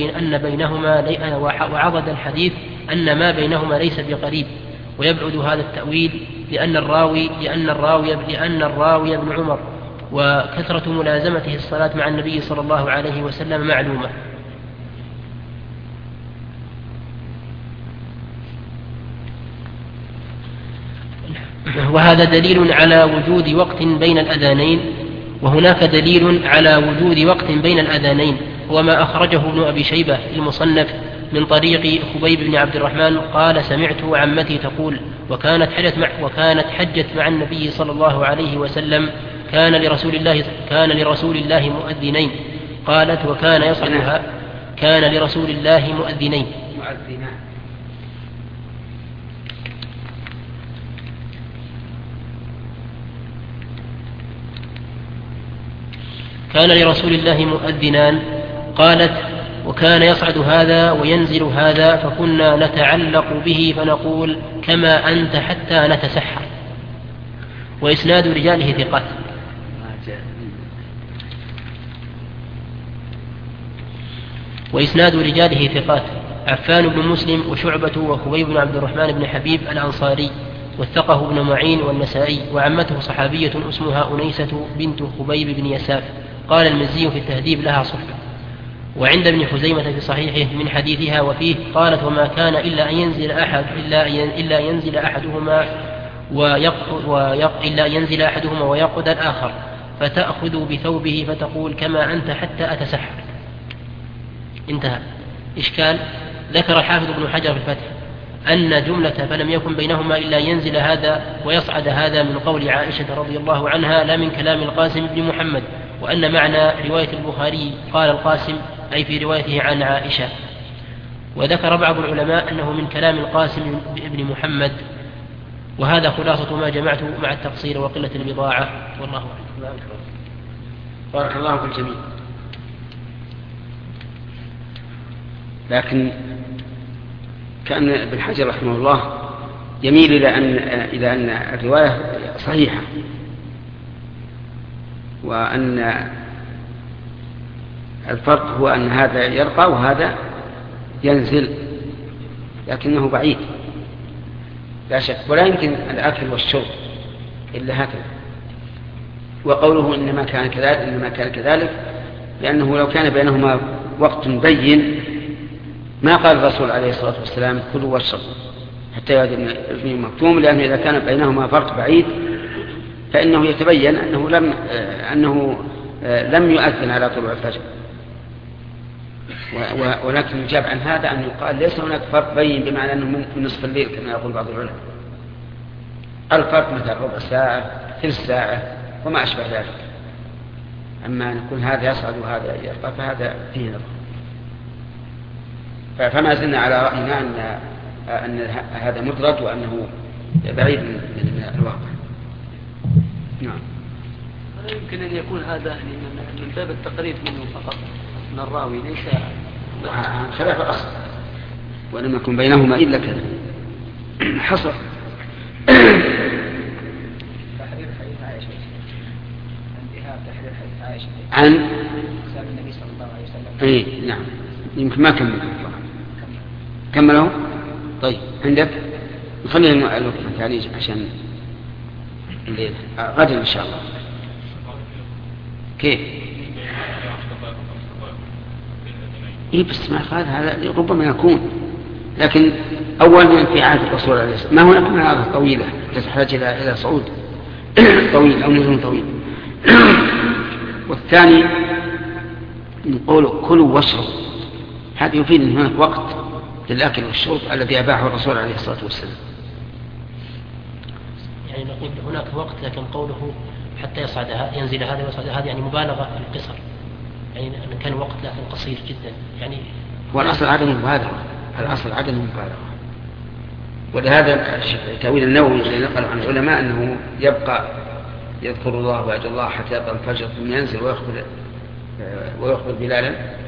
S2: أن ما بينهما ليس بقريب، ويبعد هذا التأويل لأن الراوي ابن عمر، وكثرة ملازمته الصلاة مع النبي صلى الله عليه وسلم معلومة. وهذا دليل على وجود وقت بين الأذانين، وهناك دليل على وجود وقت بين الأذانين وما أخرجه ابن أبي شيبة المصنف من طريق خبيب بن عبد الرحمن قال سمعت عمتي تقول وكانت حجت مع النبي صلى الله عليه وسلم كان لرسول الله مؤذنين، قالت وكان يصعدها كان لرسول الله مؤذنين كان لرسول الله مؤذنان، قالت وكان يصعد هذا وينزل هذا فكنا نتعلق به فنقول كما أنت حتى نتسحر. وإسناد رجاله ثقات. وإسناد رجاله ثقات: عفان بن مسلم وشعبة وخبيب بن عبد الرحمن بن حبيب الأنصاري، وثقه ابن معين والنسائي، وعمته صحابية اسمها أنيسة بنت خبيب بن يساف. قال المزي في التهذيب: لها صحبة. وعند ابن خزيمة في صحيحه من حديثها وفيه قالت: وما كان إلا أن ينزل أحدهما ويقعد الآخر، فتأخذ بثوبه فتقول: كما أنت حتى أتسحر. انتهى. إشكال: ذكر الحافظ ابن حجر في الفتح أن جملة فلم يكن بينهما إلا ينزل هذا ويصعد هذا من قول عائشة رضي الله عنها لا من كلام القاسم بن محمد، وأن معنى رواية البخاري قال القاسم أي في روايته عن عائشة. وذكر بعض العلماء أنه من كلام القاسم بن محمد، وهذا خلاصة ما جمعته مع التقصير وقلة البضاعة، والله أعلم.
S1: بارك الله في الجميع. لكن كان ابن حجر رحمه الله يميل إلى أن الرواية صحيحة، وأن الفرق هو أن هذا يرقى وهذا ينزل، لكنه بعيد لا شك، ولا يمكن الأكل والشرب إلا هكذا. وقوله إنما كان كذلك لأنه لو كان بينهما وقت بين ما قال الرسول عليه الصلاة والسلام: كلوا واشربوا حتى يأذن ابن مكتوم، لأنه إذا كان بينهما فرق بعيد فإنه يتبين أنه لم يؤذن على طلوع الفجر. ولكن يجاب عن هذا أن يقال ليس هناك فرق بين بمعنى أنه من نصف الليل كما يقول بعض العلماء. الفرق مثل ربع ساعة، ثلث ساعة، وما أشبه ذلك. أما أن يكون هذا يصعد وهذا يرقى فهذا فيه نظر. فما زلنا على رأينا أن هذا مدرج وأنه بعيد من الواقع. نعم.
S3: ولا يمكن أن يكون هذا من باب التقريب منه فقط من الراوي، ليس
S1: خلاف الأصل، ولم يكن بينهما إلا كذا حصل.
S3: تحرير حديث عائشة، انتهاء تحرير حديث عائشة
S1: عن
S3: كلام النبي صلى الله عليه وسلم.
S1: أي نعم، يمكن ما كمله. طيب عندك نخلي الوقت التالي عشان الليل غدا إن شاء الله. كيف؟ إيه بس ما قال هذا ربما يكون، لكن أولا في عهد الرسول عليه الصلاة والسلام ما هناك مناظر طويلة تحتاج إلى صعود طويل أو نزول طويل. والثاني نقول كلوا واشربوا، هذا يفيد أن هناك وقت للأكل والشرب الذي أباحه الرسول عليه الصلاة والسلام.
S2: يعني نقول هناك وقت، لكن قوله حتى ينزل هذا ويصعد هذا يعني مبالغة في القصر، يعني أن كان وقت لكن قصير جدا. يعني
S1: هو الأصل عدم المبالغة، الأصل عدم المبالغة. ولهذا تأويل النووي الذي نقل عن العلماء أنه يبقى يذكر الله ويدعو الله حتى يطلع الفجر ثم ينزل ويخبر بلالا